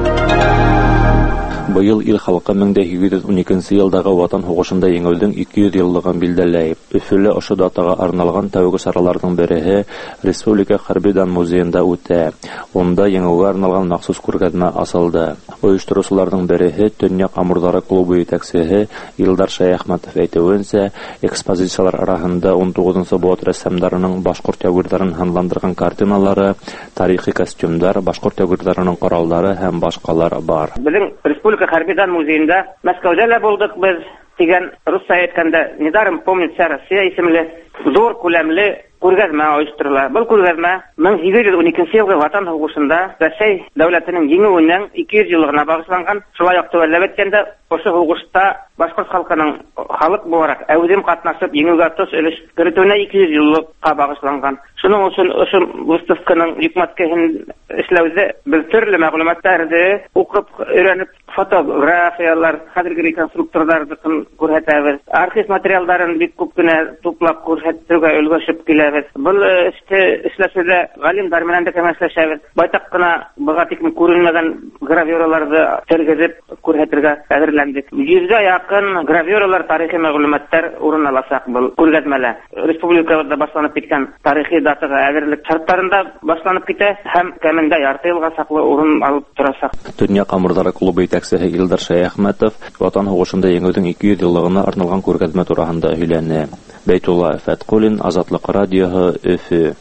Быел ил халкы 1912 елдагы Ватан һугышында еңелүнең 200 еллыгын билдәләп, Өфөлә ошо датага арналган тәүге чараларның береһе Республика хәрби дан музеенда үтә. Онда еңелүгә арналган махсус күргәзмә асылды. Оештыручыларның береһе Төньяк Амурлары клубы җитәкчесе Илдар Шаяхматов әйтүенчә, экспозициялар арасында 19 бот рәссамнарының башкорт ягүрләрен ханландырган картиналары, тарихи костюмнар, башкорт ягүрләренең кораллары һәм башкалар бар. Безнең Республика хәрби музеенда Мәскәүдә лә булдык без дигән русча әйткәндә «Недаром помнится Россия» исемле зур күләмле күргәзмә оештырыла. Бұл күргәзмә 1812 елгы Ватан һугышында Россия дәүләтенең җиңүенең 200 еллыгына багышланган. Шулай ук төвәлләп әйткәндә, ошо һугышта башкорт халкының халык буларак әүдем катнашып еңүгә тос өлеш кертүенә 200 еллыкка багышланган. Шуның өчен ошо выставканың йөкмәткәһен эшләүдә без төрле мәгълүматларны укып, өйрәнеп, фотографиялар, хәзерге реконструкторларны күрһәтәбез. Архив материалларын бик күп кенә туплап күрһәтергә өлгәшеп киләбез. Бу эшләшүдә галимдар белән дә кәмәшләшәбез. Байтак кына буга тикмә күренмәгән гравюраларны тергезеп күрһәтергә әзерләндек. 100-гә якын гравюралар, тарихи мәгълүматлар урын алачак бу күргәзмәлә. Республикада башланып киткән тарихи датага әзерлек шартларында башланып китә һәм кәмендә ярты елга саклы урын алып торачак. Төньяк Амурлары клубы җитәкчесе Илдар Шаяхматов Ватан һугышында еңүнең 200 еллыгына арналган күргәзмә турында һөйләнә. Бәйтулла Фәткулин, Азатлык радиоһы, Өфө.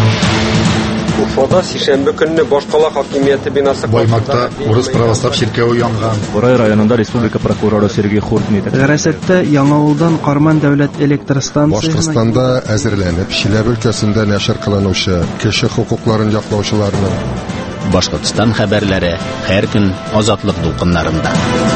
Уфада сишәмбе көнне башкала хакимияте бинасы Баймакта урыс православ чиркәүе янган. Борай районында республика прокуроры Сергей Хуртин әйтә. Гәрәсәттә Яңавылдан Карман дәүләт электр станциясе Башкортстанда әзерләнеп, Чиләбе өлкәсендә нәшер кылынучы кеше хукукларын яклаучыларның Башкортстан хәбәрләре һәр көн Азатлык дулкыннарында.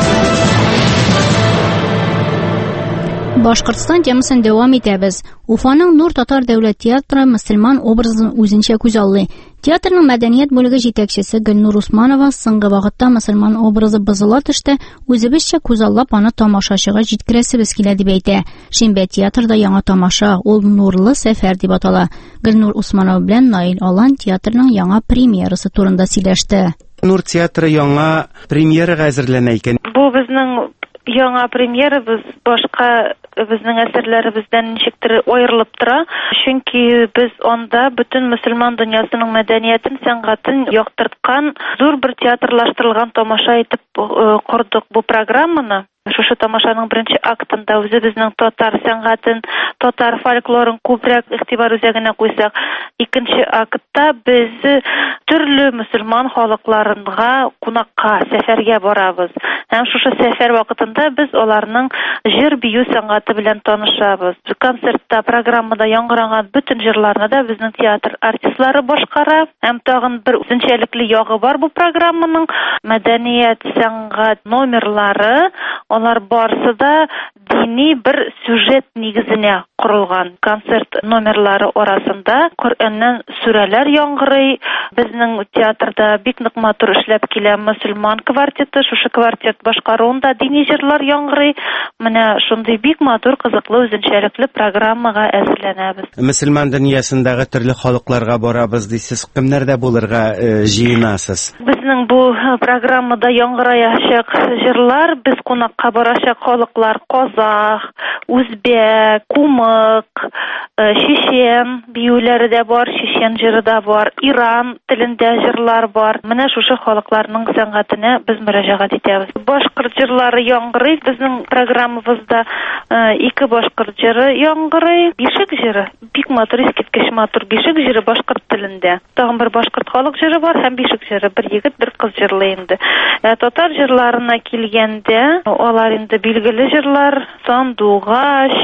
Башкортстан темасын дәвам итәбез. Уфаның Нур татар дәүләт театры мөселман образын үзенчә күзаллый. Театрның мәдәният бүлеге җитәкчесе Гөлнур Усманова соңгы вакытта мөселман образы бозыла төште, үзебезчә күзаллап аны тамашачыга җиткерәсебез килә дип әйтә. Шимбә театрда яңа тамаша, ул Нурлы сәфәр дип атала. Гөлнур Усманова белән Наил Алан театрның яңа премьерасы турында сөйләште. Нур театры яңа премьерага әзерләнә икән. Бу безнең яңа премьерабыз башка безнең әсәрләребездән ничектер аерылып тора. Чөнки без анда бөтен мөселман дөньясының мәдәниятен, сәнгатен яктырткан зур бер театрлаштырылган тамаша итеп курдык бу программаны. Шушы тамашаның беренче актында үзебезнең татар сәнгатен, татар фольклорын күбрәк игътибар үзәгенә куйсак, икенче актта без төрле мөселман халыкларына кунакка, сәфәргә барабыз. Һәм шушы сәфәр вакытында без аларның җыр бию сәнгате белән танышабыз. Концертта, программада яңгыраган бөтен җырларны да безнең театр артистлары башкара. Һәм тагын бер үзенчәлекле ягы бар бу программаның. Мәдәният, сәнгать номерлары, алар барысы да дини бер сюжет нигезенә корылган. Концерт номерлары арасында Коръәннән сүрәләр яңгырый. Безнең театрда бик нык матур эшләп килә мөселман квартеты. Шушы квартет башкаруында дини җырлар яңгырый. Менә шундый бик матур, кызыклы, үзенчәлекле программага әзерләнәбез. Мөселман дөньясындагы төрле халыкларга барабыз дисез, кемнәрдә булырга җыенасыз? Безнең бу программада яңгыраячак җырлар, без кунакка барачак халыклар казах, үзбәк, кумык, чечен биюләре дә бар, чечен җыры да бар, Иран телендә җырлар бар. Менә шушы халыкларның сәнгатенә без мөрәҗәгать итәбез. Башкорт җырлары яңгырый. Безнең программабызда 2 башкорт җыры яңгырый. Бишек җыры, бик матур, искиткеч матур бишек җыры башкорт телендә телендә. Тагын бер башкорт халык җыры бар һәм бишек җыры. Бер егет, бер кыз җырлый инде. Татар җырларына килгәндә, алар инде билгеле җырлар: Сандугач,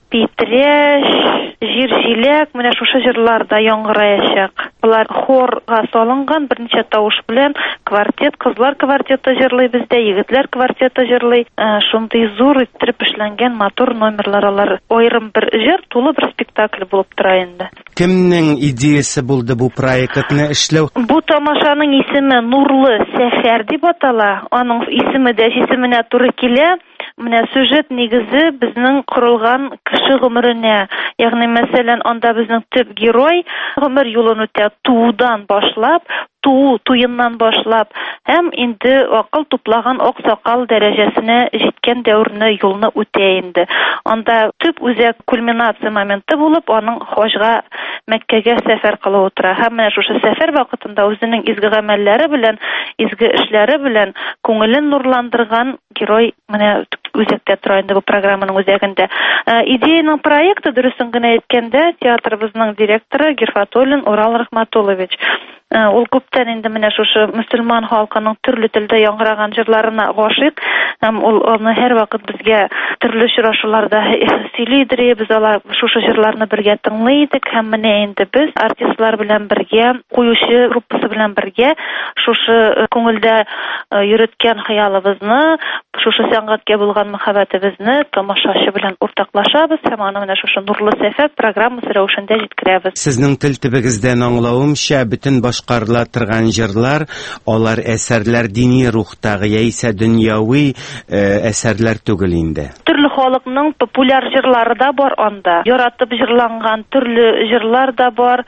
Питрәш, Җирҗиләк, менә шушы җырларда яңгыраячак. Булар хорга салынган берничә тавыш белән квартет, кызлар квартеты җырлый бездә, егетләр квартеты җырлый. Шундый зур иттереп эшләнгән матур номерлар алар. Аерым бер җыр, тулы бер спектакль булып тора инде. Кемнең идеясе булды бу проектны эшләү? Бу тамашаның исеме Нурлы сәфәр дип атала. Аның исеме дә исеменә туры килә. Менә сюжет нигезе безнең корылган кеше гомеренә. Ягъни мәсәлән, анда безнең төп герой гомер юлын үтә туудан башлап, туеннан башлап, һәм инде акыл туплаган аксакал дәрәҗәсенә җиткән дәверне юлны үтә инде. Анда төп үзәк кульминация моменты булып, аның хаҗга, Мәккәгә сәфәр кылып утыра. Һәм менә шушы сәфәр вакытында үзенең изге гамәлләре белән, изге эшләре белән күңелен нурландырган герой менә үзәктә тора инде бу программаның үзәгендә. Идеяның проекты, дөресен генә әйткәндә, театрыбызның директоры Герфатуллин Урал Рахматуллович. Ул күптән инде менә шушы мөселман халкының төрле телдә яңгыраган җырларына гашыйк. Ул аны һәр вакыт безгә төрле очрашуларда сөйлидер, без алар шушы җырларны бергә тыңлый идек. Һәм менә инде без артистлар белән бергә, куючы группасы белән бергә шушы күңелдә йөрткән хыялыбызны, шушы сәнгатькә булган мәхәббәтебезне тамашачы белән уртаклашабыз һәм аны менә шушы Нурлы сәфәр программасы рәвешендә җиткерәбез. Сезнең тел төбегездән аңлавымча, бөтен башкарыла торган җырлар, алар әсәрләр дини рухтагы яисә дөньяви әсәрләр түгел инде. Төрле халыкның популяр җырлары да бар анда. Яратып җырланган төрле җырлар да бар.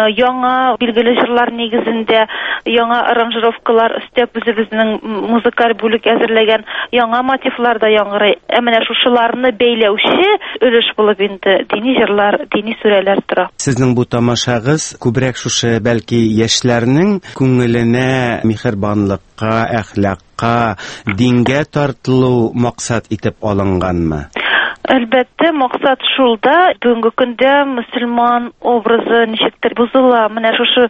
Яңа билгеле җырлар нигезендә яңа аранжировкалар өстәп үзебезнең музыкаль бүлек әзерләгән яңа мотивлар да яңгырый. Менә шушыларны бәйләүче өлеш булып инде дини җырлар, дини сүрәләр тора. Сезнең бу тамашагыз күбрәк шушы бәлки яшьләрнең күңеленә михербанлыкка, әхлакка, дингә тартылу максат итеп алынганмы? Әлбәттә, максат шулда. Бүгенге көндә мөселман образы ничектер бузыла. Менә шушы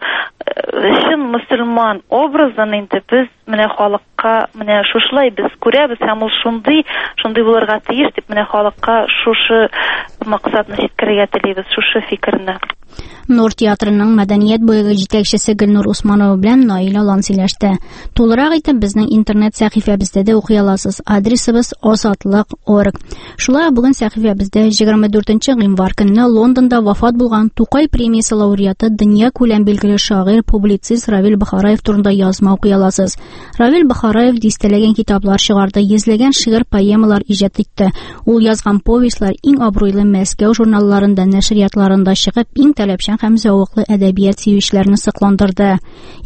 чын мөселман образын инде без менә халыкка менә шушлай без күрәбез һәм ул шундый булырга тиеш дип менә халыкка шушы максатны җиткерергә телибез, шушы фикерне. Нур театрының мәдәният буйгы җитәкчесе Гөлнур Усманова белән Наил Алан сөйләште. Тулырак итеп безнең интернет сәхифәбездә дә укый аласыз. Адресыбыз azatlıq.org. Шулай бүген сәхифәбездә 24 гыйнвар көнне Лондонда вафат булган Тукай премиясе лауреаты, дөнья күләм билгеле шагыйрь, публицист Равил Бохараев турында язма укый аласыз. Равил Бохараев дистәләгән китаплар чыгарды, йөзләгән шигырь, поэмалар иҗат итте. Ул язган повестьлар иң абруйлы Мәскәү журналларында, нәшриятларында чыгып, иң таләпчән һәм зәвыклы әдәбият сөючеләрне сыкландырды.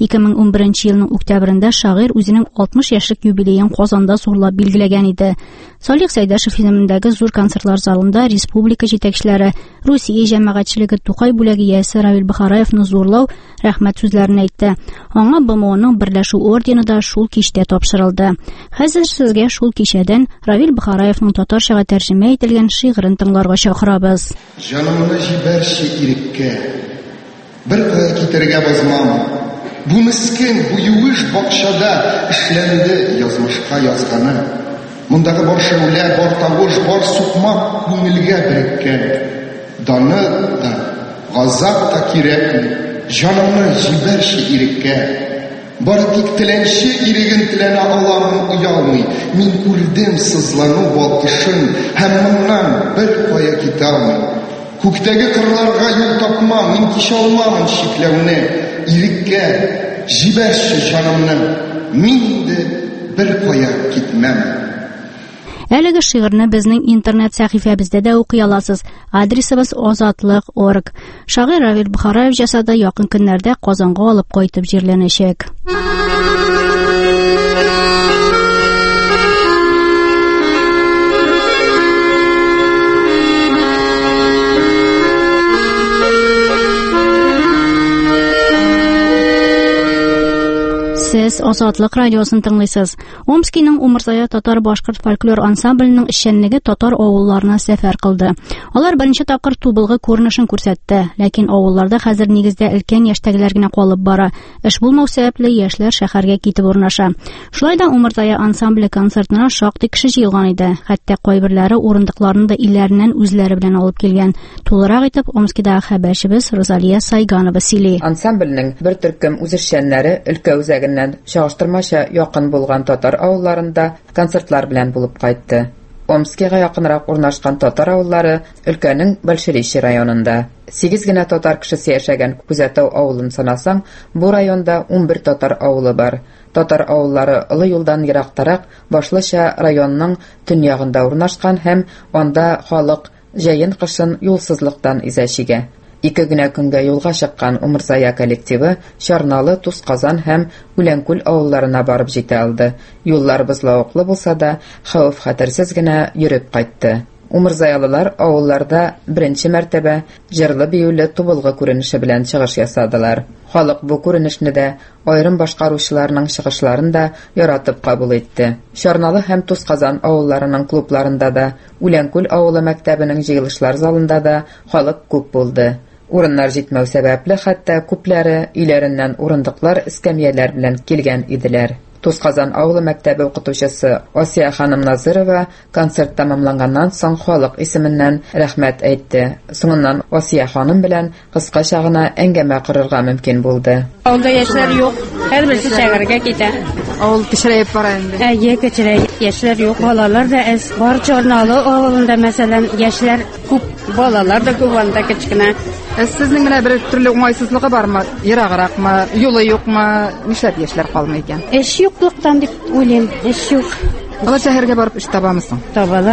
2011 елның октябрендә шагыйрь үзенең 60 яшьлек юбилеен Казанда зурлап билгеләгән иде. Салих Сәйдәшев фильмындагы зур концертлар залында республика җитәкчеләре, Русия җәмәгатьчелеге Тукай бүләге иясе Равил Бохараевны зурлау, рәхмәт сүзләрен әйтте. Аңа БМОның берләшү ордены да шул кичтә тапшырылды. Хәзер сезгә шул кичәдән Равил Бохараевның татарчага тәрҗемә ителгән шигырен тыңларга чакырабыз. Җанымны җибәрче иреккә, бер кая китәргә базмам. Бу мискин, бу юеш бакчада эшләнде язмышка язганы. Мондагы бар шәүлә, бар тавыш, бар сукмак күңелгә береккән. Даны да, газап та кирәкми, җанымны җибәрче иреккә. Бары тик теләнче иреген теләнә аламын уялмый. Мин үлдем сызлану балкышын, һәм моннан бер кая китә алмыйм. Күктәге кырларга юл тапмам, мин кичә алмамын шикләүне. Иреккә җибәрче җанымны, мин инде бер кая китмәм. Әлеге шигырьне безнең интернет сәхифәбездә дә укый аласыз. Адресыбыз azatlıq.org. Шагыйрь Равил Бохараев жасады якын көннәрдә Казанга алып кайтып җирләнәчәк. Сез Азатлык радиосын тыңлыйсыз. Омскийның Умырзая татар башкорт фольклор ансамбленең эшчәнлеге татар авылларына сәфәр кылды. Алар беренче тапкыр тубылгы күренешен күрсәтте, ләкин авылларда хәзер нигездә өлкән яшьтәгеләр генә калып бара. Эш булмау сәбәпле яшьләр шәһәргә китеп урнаша. Шулай да Умырзая ансамбле концертына шактый кеше җыелган иде. Хәтта кайберләре урындыкларны да илләреннән үзләре белән алып килгән. Тулырак итеп Омскидагы хәбәрчебез Розалия Сайганова сөйли. Ансамбльнең бер төркем үзешчәннәре өлкә үзәгеннән чагыштырмача якын булган татар авылларында концертлар белән булып кайтты. Омскига якынрак урнашкан татар авыллары өлкәнең Большерещи районында. 8 генә татар кешесе яшәгән Күзәтау авылын санасаң, бу районда 11 татар авылы бар. Татар авыллары олы юлдан ерактарак, башлыча районның төньягында урнашкан һәм анда халык җәен-кышын юлсызлыктан изәчигә. 2 генә көнгә юлга чыккан Умырзая коллективы Чарналы, Тусказан һәм Үләнкүл авылларына барып җитә алды. Юллар бозлауыклы булса да, хәвеф-хәтерсез генә йөреп кайтты. Умырзаялылар авылларда беренче мәртәбә җырлы-биюле тубылгы күренеше белән чыгыш ясадылар. Халык бу күренешне дә айрым башкаручыларның чыгышларын да яратып кабул итте. Чарналы һәм Тусказан авылларының клубларында да, Үләнкүл авылы мәктәбенең җыелышлар залында да халык күп булды. Урыннар җитмәү сәбәпле хәтта күпләре өйләреннән урындыклар, эскәмияләр белән килгән иделәр. Тусказан авылы мәктәбе укытучысы Асия ханым Назырова концерт тәмамланганнан соң халык исеменнән рәхмәт әйтте. Соңыннан Асия ханым белән кыскача гына әңгәмә корырга мөмкин булды. Авылда яшьләр юк, һәрберсе шәһәргә китә. Авыл кечерәеп бара инде. Кечерәеп, яшьләр юк, балалар да әз. Бар Чорналы авылында мәсәлән яшьләр күп, балалар да күп анда кечкенә. Сезнең менә бер төрле уңайсызлыгы бармы? Ерагракмы, юлы юкмы? Нишләп яшьләр калмый икән? Эш юклыктан дип уйлыйм, эш юк. Алар шәһәргә барып эш табамысың? Табалар.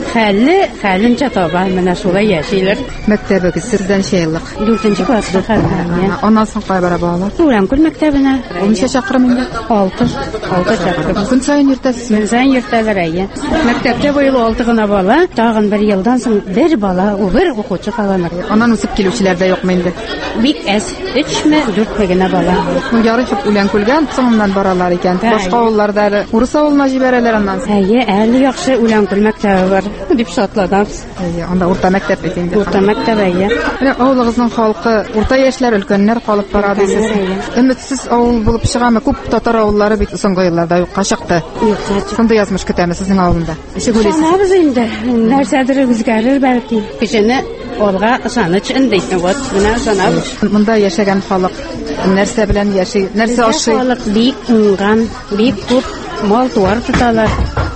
Хәлинчә таба, менә шулай яшиләр. Мәктәбегез сездән шәйлык. 4нче классда хәлләр. Аннан соң кай бара балалар? Үләнкүл мәктәбенә. Ничә чакрым инде? 6 чакрым. Көн сайын йөртәсез? Көн сайын йөртәләр әйе. Мәктәптә быел 6 гына бала, тагын 1 елдан соң 1 бала, бер укучы каланыр. Аннан үсеп килүчеләр дә юкмы инде? Бик әз, 3 4 генә бала. Ярый дип Үләнкүлгә соңыннан баралар икән. Башка авылларда урыс авылына җибәрәләр аннан. Әйе, әле яхшы Үләнкүл мәктәбе бар дип шатланабыз. Анда урта мәктәп бит инде. Урта мәктәп әйе. Менә авылыгызның халкы, урта яшьләр, өлкәннәр калып бара дисез. Өметсез авыл булып чыгамы? Күп татар авыллары бит соңгы елларда юкка чыкты. Шунда язмыш көтәме сезнең авылында? Ишегүлесез инде. Нәрсәдер үзгәрер бәлки. Кешене алга ышаныч индейтне вот менә санабыз. Монда яшәгән халык нәрсә белән яши? Нәрсә ашый? Халык бик уңган, бик күп мал туар тоталар.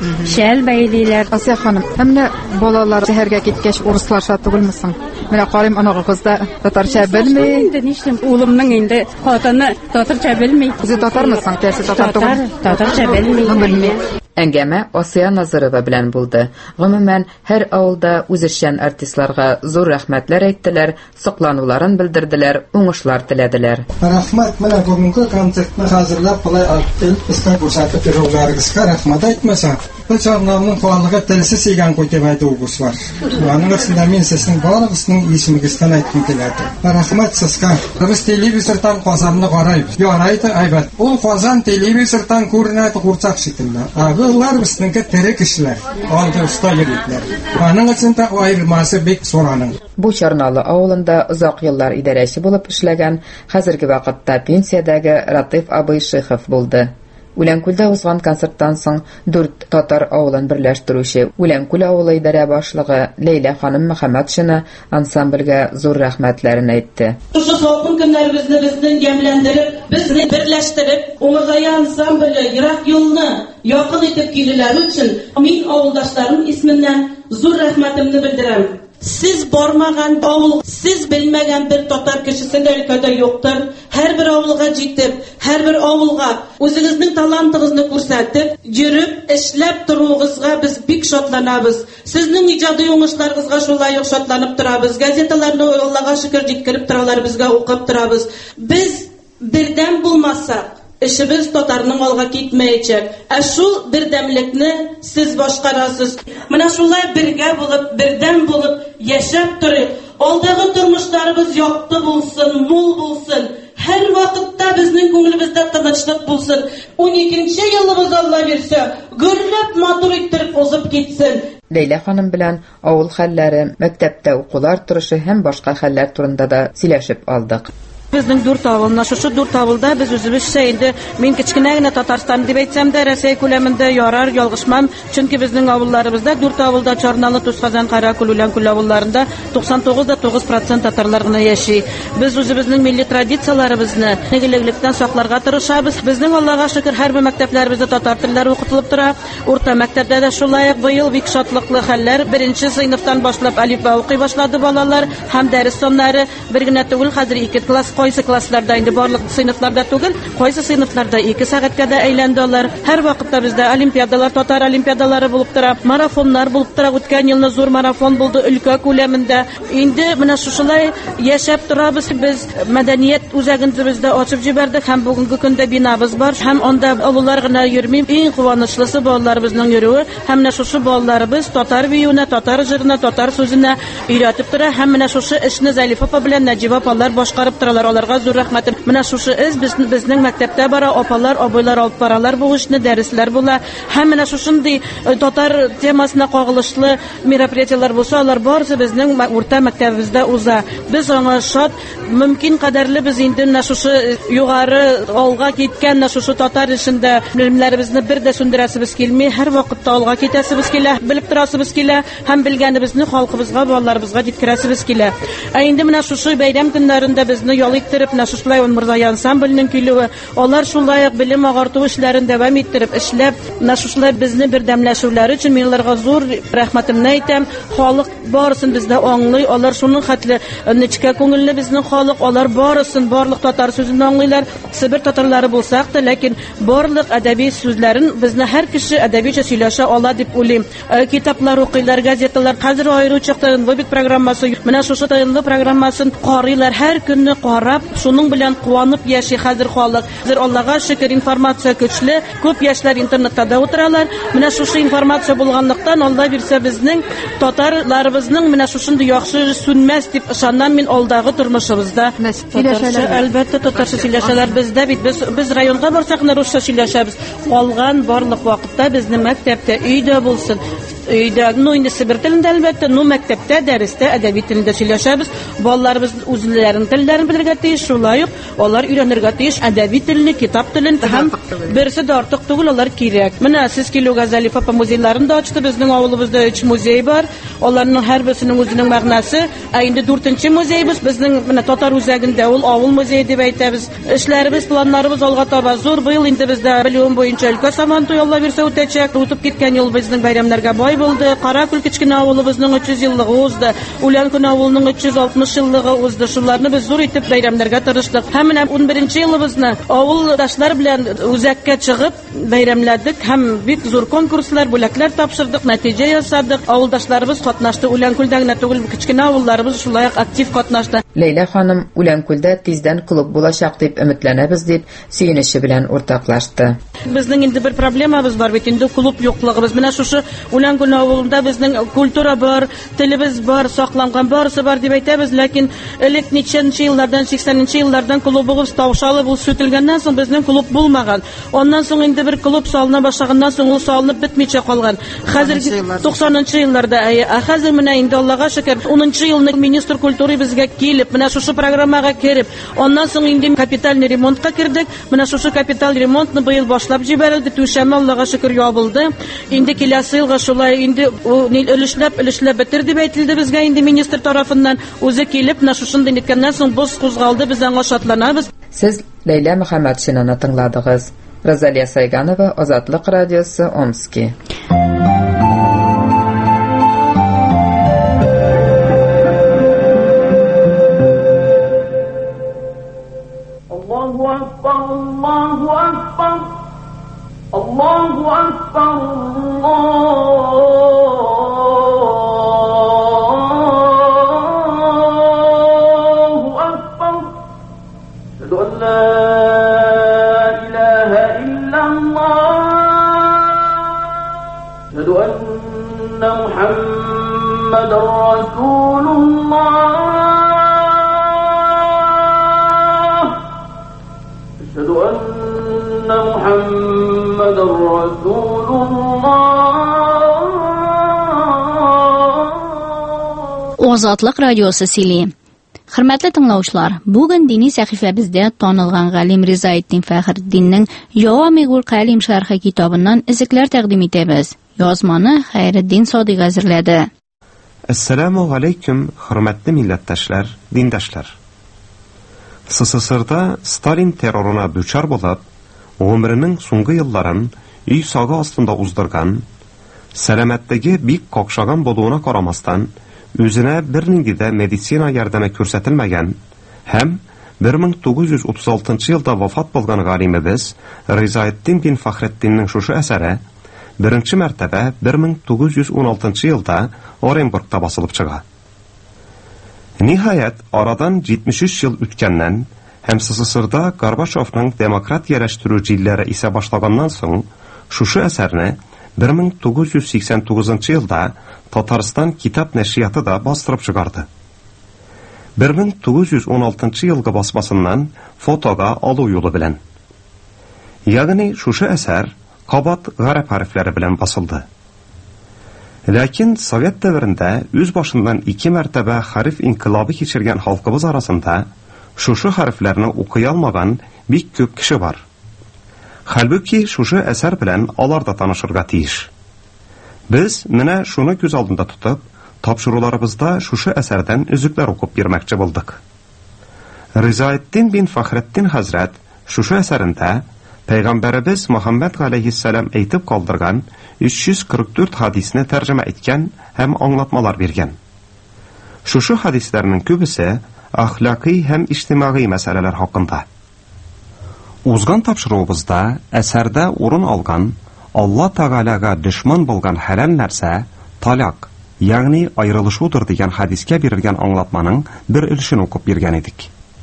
Шәл бәйлиләр. Асия ханым, менә балалар шәһәргә киткәч урысларша түгелмесең? Менә карыйм анагызда татарча белми. Инде нишлем? Улымның инде хатыны татарча белми. Үзе татармысың? Кәсе татар түгел? Татарча белми. Әңгәмә Асия Назырова белән булды. Гомумән, һәр авылда үзешчән артистларга зур рәхмәтләр әйттеләр, соклануларын белдерделәр, уңышлар теләделәр. Рәхмәт, менә бүгенге концертны хәзерләп булай артист искә күрсәтеп бирүләрегезгә рәхмәт әйтмәсәң, бу чарнамның халыгы телсез икән күтәбәйдә угышлар. Аның өстендә мин сезнең барыгызның исемегездән әйткем килә. Рәхмәт сезгә. Без телевизордан Казанны карайбыз. Ярайды, әйбәт. Ул Казан телевизордан күренә курчак шикелле. Алар безнеңкә тере кешеләр. Алда уста йөриләр. Аның өчен дә аермасы бик сораның. Бу Чарналы авылында озак еллар идарәче булып эшләгән, хәзерге вакытта пенсиядәге Ратиф абый Шихов булды. Үләнкүлдә узган концерттан соң 4 татар авылын берләштерүче Үләнкүл авылы идарә башлыгы Ләйлә ханым Мөхәммәтшина ансамбльгә зур рәхмәтләрен әйтте. Шушы салкын көннәребезне безнең ямьләндереп, безне берләштереп, Умырзая ансамбле ерак юлны якын итеп килүләре өчен мин авылдашларым исеменнән зур рәхмәтемне белдерәм. Siz бармаган авыл, siz белмәгән бер татар кешесе дә өлкәдә юктыр. Һәрбер авылга җитеп, һәрбер авылга үзегезнең талантыгызны күрсәтеп, йөреп, эшләп торуыгызга без бик шатланабыз. Сезнең иҗади уңышларыгызга шулай ук шатланып торабыз. Газеталарны Аллага шөкер җиткереп торалар, безгә укып торабыз. Без бердәм булмасак, эшебез татарның алга китмәячәк. Ә шул бердәмлекне сез башкарасыз. Менә шулай бергә булып, бердәм булып яшәп торыйк. Алдагы тормышларыбыз якты булсын, мул булсын. her vaqtda bizning ko'nglimizda tinchlik bo'lsin. 12-yilimiz Alloh bersa, gurlab motor ettirib o'zib ketsin. Leyla ханым белән авыл хәлләре, мәктәптә укулар торышы һәм башка хәлләр турында да сөйләшеп алдык. Bizning Дүрт авылна, шушы Дүрт авылда biz үзебезчә инде мин кичкенә генә Татарстан дип әйтсәм дә Россия күләмендә ярар, ялгышмам. Чөнки безнең авылларыбызда Дүрт авылда Чорналы, Тусказан, Каракүл, Үләнкүл авылларында 99.9% татарлар гына яши. Без үзебезнең милли традицияларыбызны игелеклектән сакларга тырышабыз. Безнең Аллага шөкер һәрбер мәктәпләребездә татар телләре укытылып тора. Урта мәктәптә дә шулай ук быел бик шатлыклы хәлләр. 1нче сыйныфтан башлап алифба укый башлады балалар һәм дәрес соннары бер генә түгел, хәзер 2 класс Qayсы классларда инде барлык сыйныфларда түгел, qayсы сыйныфларда 2 сәгатькә дә әйләнделәр. Һәр вакытта бездә олимпиадалар, татар олимпиадалары булып тора, марафоннар булып тора. Үткән елны зур марафон булды өлкә күләмендә. Инде менә шушылай яшәп торабыз. Без мәдәният үзәгендә ачып җибәрдек һәм бүгенге көндә бинабыз бар. Һәм анда олылар гына йөрми. Иң куанычлысы балаларыбызның йөрүе. Һәм менә шушы балаларыбыз татар биюенә, татар җырына, татар сүзенә өйрәтеп тора. Һәм менә шушы эшне Зәлифа апа белән Нәҗиба апалар башкарып торалар. Аларга зур рәхмәтем. Менә шушы безнең мәктәптә бара, апалар, абыйлар алып баралар бу эшне, дәресләр була. Һәм менә шушындый татар темасына кагылышлы мероприятиялар булса, алар барысы безнең урта мәктәбебездә уза. Без аңа шат, мөмкин кадәрле без инде менә шушы югары алга киткән менә шушы татар эшендә белемнәребезне бер дә сүндерәсебез килми. Һәр вакытта алга китәсебез килә, белеп торасыбыз килә һәм белгәнебезне халкыбызга, балаларыбызга җиткерәсебез килә. Инде менә шушы бәйрәм көннәрендә безне иттереп, шулай Мурзай ансамбленең килүе, алар шулай ук белем агарту эшләрен дәвам иттереп, эшләп, шулай безне бердәмләшүләре өчен мин аларга зур рәхмәтемне әйтәм. Халык барысын бездә аңлый, алар шуның хәтле нечкә күңелле безнең халык, алар барысын, барлык татар сүзен аңлыйлар. Себер татарлары булсак та, ләкин барлык әдәби сүзләрен безне һәр кеше әдәбичә сөйләшә ала дип уйлыйм. Китаплар укыйлар, газеталар, хәзер аеруча тыйынлы бит программасы, менә шушы тыйынлы программасын карыйлар, һәр көнне карап, шуның белән куанып яши хәзер халык. Хәзер Аллага шөкер информация көчле, күп яшьләр интернетта да утыралар. Менә шушы информация булганлыктан Алла бирсә безнең татарларыбызның менә шушындый яхшы сүнмәс дип ышанам мин алдагы тормышыбызда. Әлбәттә татарча сөйләшәләр бездә бит. Без районга барсак русча сөйләшәбез. Калган барлык вакытта безнең мәктәптә, өйдә булсын. Өйдә, инде Себер телендә әлбәттә, мәктәптә, дәрестә әдәби телендә сөйләшәбез. Балаларыбыз үзләренең телләрен белергә тиеш, шулай ук алар өйрәнергә тиеш әдәби телне, китап телен һәм берсе дә артык түгел, алар кирәк. Менә сез килүгә Зәлифа апа музейларын да ачты. Безнең авылыбызда 3 музей бар. Аларның һәрберсенең үзенең мәгънәсе. Инде 4нче музейбыз безнең менә татар үзәгендә, ул авыл музее дип әйтәбез. Эшләребез, планнарыбыз алга таба зур. Быел инде бездә белем буенча өлкә Сабантуй Алла бирсә үтәчәк. Үтеп киткән ел безнең бәйрәмнәргә бай булды. Каракүл кичкенә авылыбызның 300 еллыгы узды. Үләнкүл авылының 360 еллыгы узды. Шуларны без зур итеп бәйрәмнәргә тырыштык. Һәм менә 11нче елыбызны авылдашлар белән үзәккә чыгып бәйрәмләдек һәм бик зур конкурслар, бүләкләр тапшырдык, нәтиҗә ясадык. Авылдашларыбыз катнашты. Үләнкүлдә генә түгел, кичкенә авылларыбыз шулай ук актив катнашты. Лейла ханым Үләнкүлдә тиздән клуб булачак дип өметләнәбез дип сөенече белән уртаклашты. Безнең инде бер проблемабыз бар бит, инде клуб юклыгыбыз. Менә шушы Үләнкүл авылында безнең культура бар, телебез бар, сакланган барысы бар дип әйтәбез, ләкин элек ничәнче еллардан, 80нче еллардан клубыбыз Таушалы бул сүтелгәннән соң безнең клуб булмаган. Оннан соң инде бер клуб салына башлаганнан соң ул салынып бетмичә калган. Хәзерге 90нчы елларда, хәзер менә инде Аллага шөкер 10нчы елны министр культуры безгә килеп, менә шушы программага кереп, оннан соң инде капиталь ремонтка кирдек. Менә шушы капиталь ремонтны быел башлап җибәрелде, түшәмә Аллага шөкер ябылды. Инде киләсе елга шулай инде өлешләп бетер дип әйтелде безгә инде министр тарафыннан. Үзе килеп, менә шушында иткәннән соң боз кузгалды, без аңа шатланабыз. Сез Лейла Мөхәммәтшинаны тыңладыгыз. Розалия Сайганова, Азатлык радиосы, Омски. Allahu Akbar, محمد رسول الله أشهد أن محمدا رسول الله. Ozodlik radiosi Sili. Hurmatli tinglovchilar, bugun diniy sahifamizda tanilgan G'alim Rizoitdin Faxriddinning Yova Megul Qalim sharhi kitobidan iziklar taqdim etamiz. Yozmani Xayriddin Sodiq hazırladı. Assalomu alaykum, hurmatli millatdoshlar, dindoshlar. SSSRda Stalin terroruna duchor bo'lib, umrining so'nggi yillarini uy sog'i ostida uzdirgan, salomatligi bek qoqshagan bo'luviga qaramasdan o'zini bir ningida meditsina yordami ko'rsatilmagan ham 1936-yilda vafot bo'lgan g'alimimiz Rizoitdin bin Faxriddinning shu asari birinchi martaba 1916-yilda Orenburgda bosilib chiqdi. Nihoyat oradan 73 yil o'tgandan ham SSSRda Gorbachyovning demokratiyalashtiruvchi yillari esa boshlagandan so'ng shu asarni 1989-yilda Tatariston kitob nashriyatida bostirib chiqardi. 1916-yilgi bosmasidan fotoga oluv yo'li bilan. Ya'ni shu asar qabat g'arab harflari bilan bosildi. Lekin Sovet davrida o'z boshidan 2 martaba harf inqilobi kechirgan xalqimiz orasida shu harflarni o'qiy olmagan bek ko'p kishi bor. Halbuki shu asar bilan ularda tanishirga tegish. Biz mana shuni ko'z oldida tutib, topshiriqlarimizda shu asardan uzuklar o'qib bermoqchi bo'ldik. Rizoitdin bin Faxriddin Hazrat shu asarida Payg'ambarimiz Muhammad alayhissalom aytib qoldirgan 344 hadisni tarjima etgan ham anglatmalar bergan. Shu hadislarning ko'pisi axloqiy ham ijtimoiy masalalar haqida. Uzgan topshirig'imizda asarda o'rin olgan Alloh taolaga dushman bo'lgan halol narsa taloq, ya'ni ayrilishdir degan hadisga berilgan anglatmaning bir ilishini o'qib bergan edik.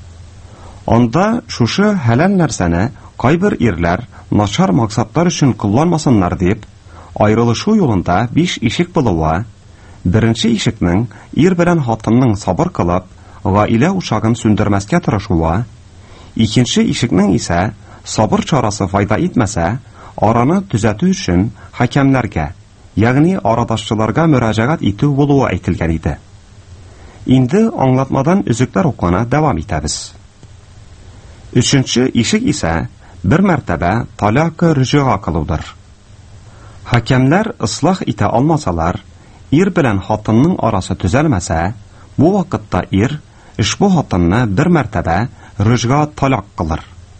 Onda shu halol narsani qay bir erlar nachar maqsadlar uchun qo'llanmasinlar deb, ayrilishu yo'lida 5 eshik bo'luva, birinchi eshikning er bilan xotinning sabr qilib, oila ushag'ini sundirmasga tirishuva, ikkinchi eshikning esa sabr chorasi foyda etmasa, orani tuzatish uchun hakamlarga, ya'ni aradoshchilarga murojaat etib bo'luvi aytilgan edi. Endi anglatmadan uzuklar o'qishni davom etamiz. Uchinchi eshik esa bir martaba taloqqa rujuo qiluvdir. Hakamlar isloh eta olmasalar, er bilan xotinning orasi tuzalmasa, bu vaqtda er ushbu xotinni bir martaba rujuo taloq qilar.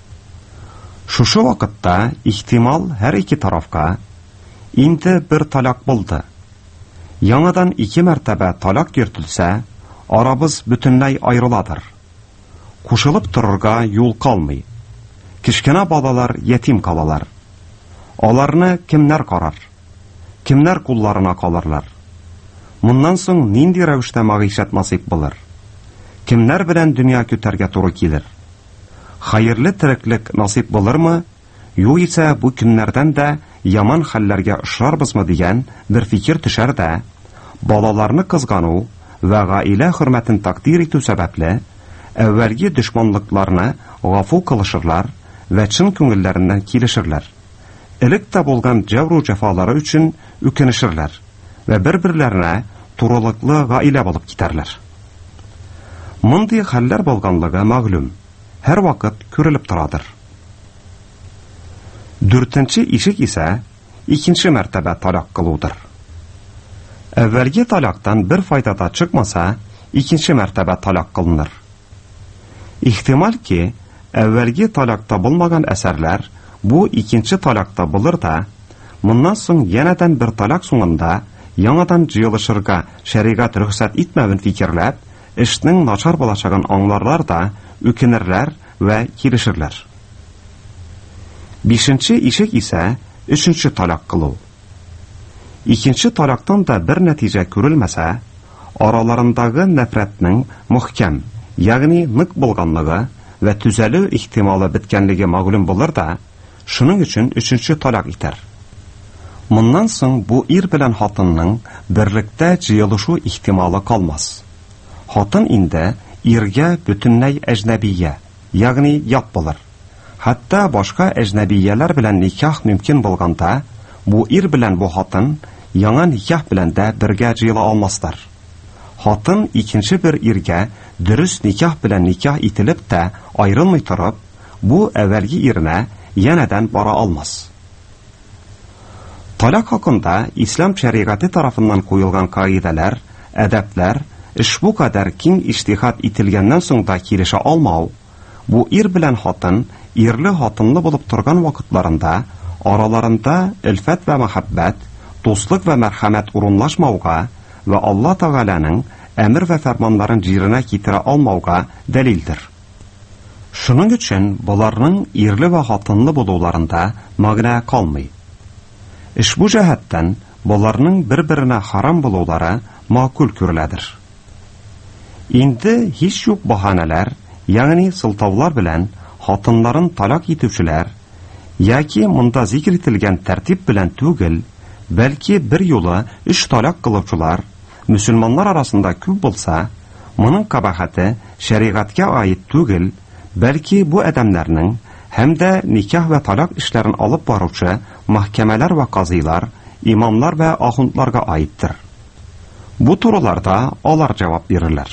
Shu vaqtda ehtimol har ikki tarafga endi bir taloq bo'ldi. Yangidan 2 martaba taloq yuritilsa, oramiz butunlay ayriladir. Qo'shilib tururga yo'l qolmay. Kichkina bolalar yetim qolalar. Ularni kimlar qorar? Kimlar qullarına qolarlar? Bundan so'ng nindi ravishda maishat nasib bo'lar? Kimlar bilan dunyo ko'targa to'g'ri kelir? Xayrli tiriklik nasib bo'larmi? Yo'qsa bu kunlardan da yomon hollarga uchrarbizmi degan bir fikr tusharda, bolalarni qizg'anu va oila hurmatini taqdir etu sababli avvalgi dushmanliklarni g'afu qilishirlar va chin ko'ngillaridan kelishirlar. Ilikda bo'lgan javru jafolari uchun o'kinishirlar va bir-birlarini to'g'riliqli oila bo'lib ketarlar. Bunday hollar bo'lganligi ma'lum, har vaqt ko'rilib turadir. 4-chi eshik esa 2-chi martaba taloq qiluvdir. Avvalgi taloqdan bir foydada chiqmasa, 2-chi martaba taloq qilinir. Ehtimolki, avvalgi taloqda bo'lmagan asarlar bu 2-chi taloqda bo'lirda, bundan so'ng yanadan bir taloq so'ngida yangidan jiyilishirga shariat ruxsat etmagan fikrlab, ishning nachar bo'lishag'an anglarlar da o'kinirlar va kelishirlar. 5-chi eshik esa 3-chi taloq qiluv. 2-chi taloqdan da bir natija ko'rilmasa, oralarındagi nafratning muhkam, ya'ni niq bo'lganligi va tuzaluv ehtimoli bitganligi ma'lum bo'lar-da, shuning uchun 3-chi taloq etar. Bundan so'ng bu er bilan xotinning birlikda jiyilishu ehtimoli qolmas. Xotin endi erga butunlay ajnabiyya, ya'ni yot bo'lar. Хәтта башка әҗнәбияләр белән никах мөмкин булганда, бу ир белән бу хатын яңа никах белән дә бергә җыела алмаслар. Хатын икенче бер иргә дөрес никах белән никах ителеп тә аерылмый торып, бу әвәлге иренә янәдән бара алмас. Талак хакында ислам шәригате тарафыннан куелган кагыйдәләр, әдәпләр ишбу кадәр киң иҗтихад ителгәннән соң да килешә алмау, бу ир белән хатын ирле хатынлы булып торган вакытларында араларында илфат вә мәхәббәт, дуслык вә мәрхәмәт урынлашмауга вә Алла Тәгаләнең әмер вә фәрманнарын җиренә китерә алмауга дәлилдер. Шуның өчен буларның ирле вә хатынлы булуларында мәгънә калмый. Ишбу җәһәттән буларның бер-беренә харам булулары макул күреләдер. Инде һич юк баһанәләр, ягъни сылтаулар белән хатыннарын талак итүчеләр яки монда зикр ителгән тәртип белән түгел, бәлки бер юлы 3 талак кылучылар мөселманнар арасында күп булса, моның кабахаты шәригатькә аит түгел, бәлки бу адәмнәрнең һәм дә никах вә талак эшләрен алып баручы мәхкәмәләр вә казыйлар, имамлар вә ахундларга аиттер. Бу турыларда алар җавап бирерләр.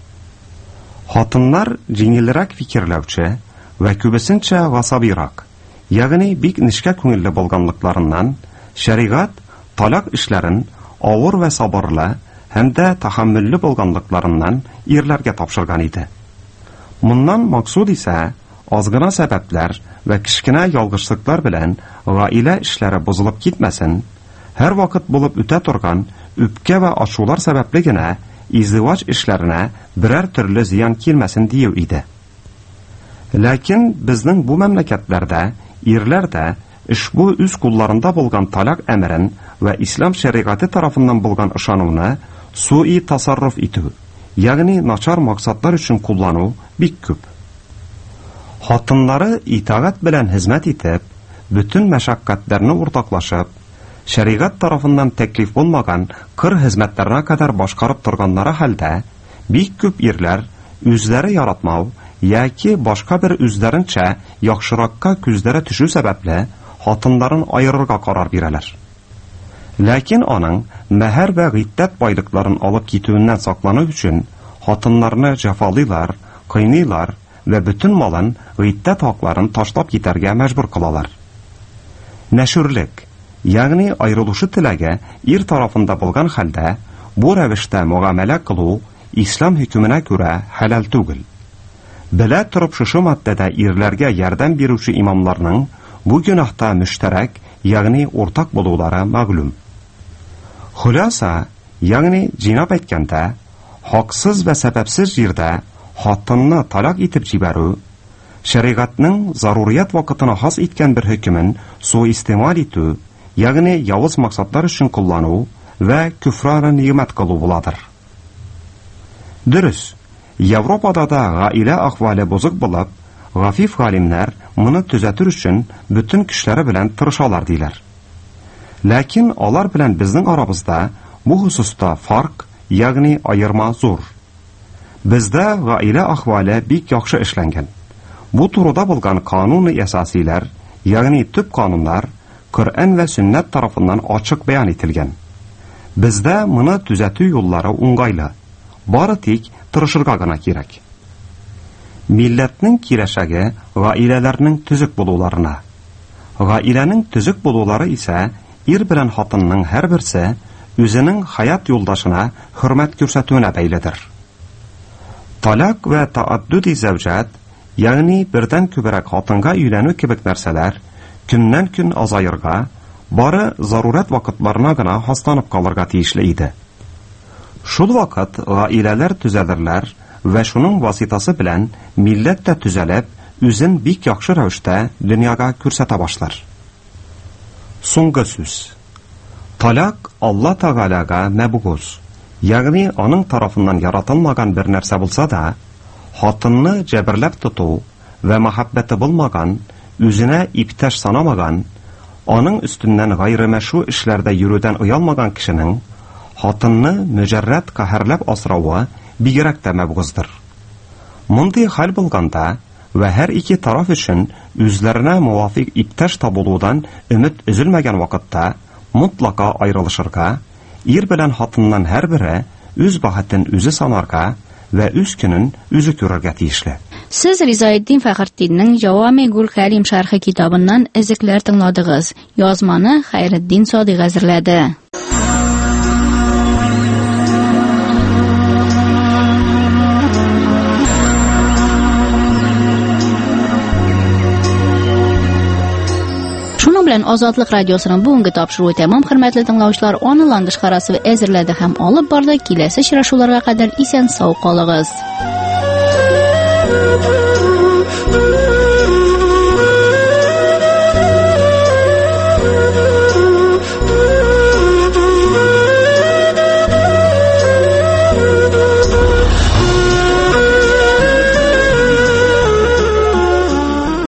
Хатыннар җиңелрәк фикерләүче вә күбесенчә гасабирак, ягъни бик нечкә күңелле булганлыкларыннан, шәригат талак эшләрен авыр вә сабырлы һәм дә тахаммилле булганлыкларыннан ирләргә тапшырган иде. Моннан максуд исә азгына сәбәпләр вә кичкенә ялгышлыклар белән гаилә эшләре бозылып китмәсен, һәр вакыт булып үтә торган үпкә вә ачулар сәбәпле генә издиваҗ эшләренә берәр төрле зыян килмәсен дию иде. Ләкин безнең бу мәмләкәтләрдә ирләр дә ишбу үз кулларында булган талак әмерен вә ислам шәригате тарафыннан булган ышануны суи тасарруф итү, ягъни начар максатлар өчен куллану бик күп. Хатыннары итагать белән хезмәт итеп, бүтән мәшәккатьләрне уртаклашып, шәригат тарафыннан тәклиф булмаган кыр хезмәтләренә кадәр башкарып торганнары хәлдә, бик күп ирләр үзләре яратмау яки башка бер үзләренчә яхшыракка күзләре төшү сәбәпле хатыннарын айырырга карар бирәләр. Ләкин аның мәһәр вә гыйддәт байлыкларын алып китүеннән саклану өчен хатыннарны җәфалыйлар, кыйныйлар вә бүтән малын, гыйддәт хакларын ташлап китәргә мәҗбүр кылалар. Нәшүрлек, ягъни айрылышы теләге ир тарафында булган хәлдә, бу рәвештә муамәлә кылу ислам хөкеменә күрә хәлал түгел. Белә торып шушы матдәдә ирләргә ярдәм бирүче имамларның бу гөнаһта мөштәрәк, ягъни уртак булулары мәгълүм. Хуласа, ягъни җинап әйткәндә, хаксыз вә сәбәпсез җирдә хатынны талак итеп җибәрү, шәригатның зарурият вакытына хас иткән бер хөкемен суистемал итү, ягъни явыз максатлар өчен куллану вә күфрара ниъмәт кылу буладыр. Дөрес, Европада да гаилә ахвалы бозык булып, гафиф галимнәр моны төзәтер өчен бүтән көчләре белән тырышалар диләр. Ләкин алар белән безнең арабызда бу хусуста фарк, ягъни айырма зур. Бездә гаилә ахвалы бик яхшы эшләнгән. Бу турыда булган кануни әсасиләр, ягъни төп кануннар Коръән вә Сөннәт тарафыннан ачык бәян ителгән. Бездә моны төзәтү юллары уңгайлы. Бары тик тырышырга гына кирәк. Милләтнең киләчәге гаиләләрнең төзек булуларына. Гаиләнең төзек булулары исә ир белән хатынның һәр берсе үзенең хаят юлдашына хөрмәт күрсәтүенә бәйледер. Талак вә тааддуди зәүҗат, ягъни бердән күбрәк хатынга өйләнү кебек нәрсәләр көннән-көн азаерга, бары зарурат вакытларына гына хасланып калырга тиешле иде. Шул вакыт гаиләләр төзәлерләр вә шуның васитасы белән милләт тә төзәлеп, үзен бик яхшы рәвештә дөньяга күрсәтә башлар. Соңгы сүз. Талак Алла Тәгаләгә мәбгуз, ягъни аның тарафыннан яратылмаган бер нәрсә булса да, хатынны җәберләп тоту вә мәхәббәте булмаган, үзенә иптәш санамаган, аның өстеннән гайры мәшru эшләрдә йөрүдән уялмаган кешенең хатынны мөҗәррәд каһәрләп асрауы бигрәк тә мәбгуздыр. Мондый хәл булганда вә һәр ике тараф өчен үзләренә мувафик иптәш табылудан өмет өзелмәгән вакытта mutlaka ayrılışırga, ир белән хатыннан һәрбере үз бәхетен үзе санарга ва үз көнен үзе күрергә тиешле. Сез Ризаетдин Фәхретдиннең Җавами-гул Кәлим шәрхи китабыннан эзекләр тыңладыгыз. Язманы Хәйретдин Садыйк әзерләде. Шуның белән Азатлык радиосының бүгенге тапшыруы тәмам, хөрмәтле тыңлаучылар, аны Ландыш карасы әзерләде һәм алып барды. Киләсе очрашуларга кадәр исән сау калыгыз.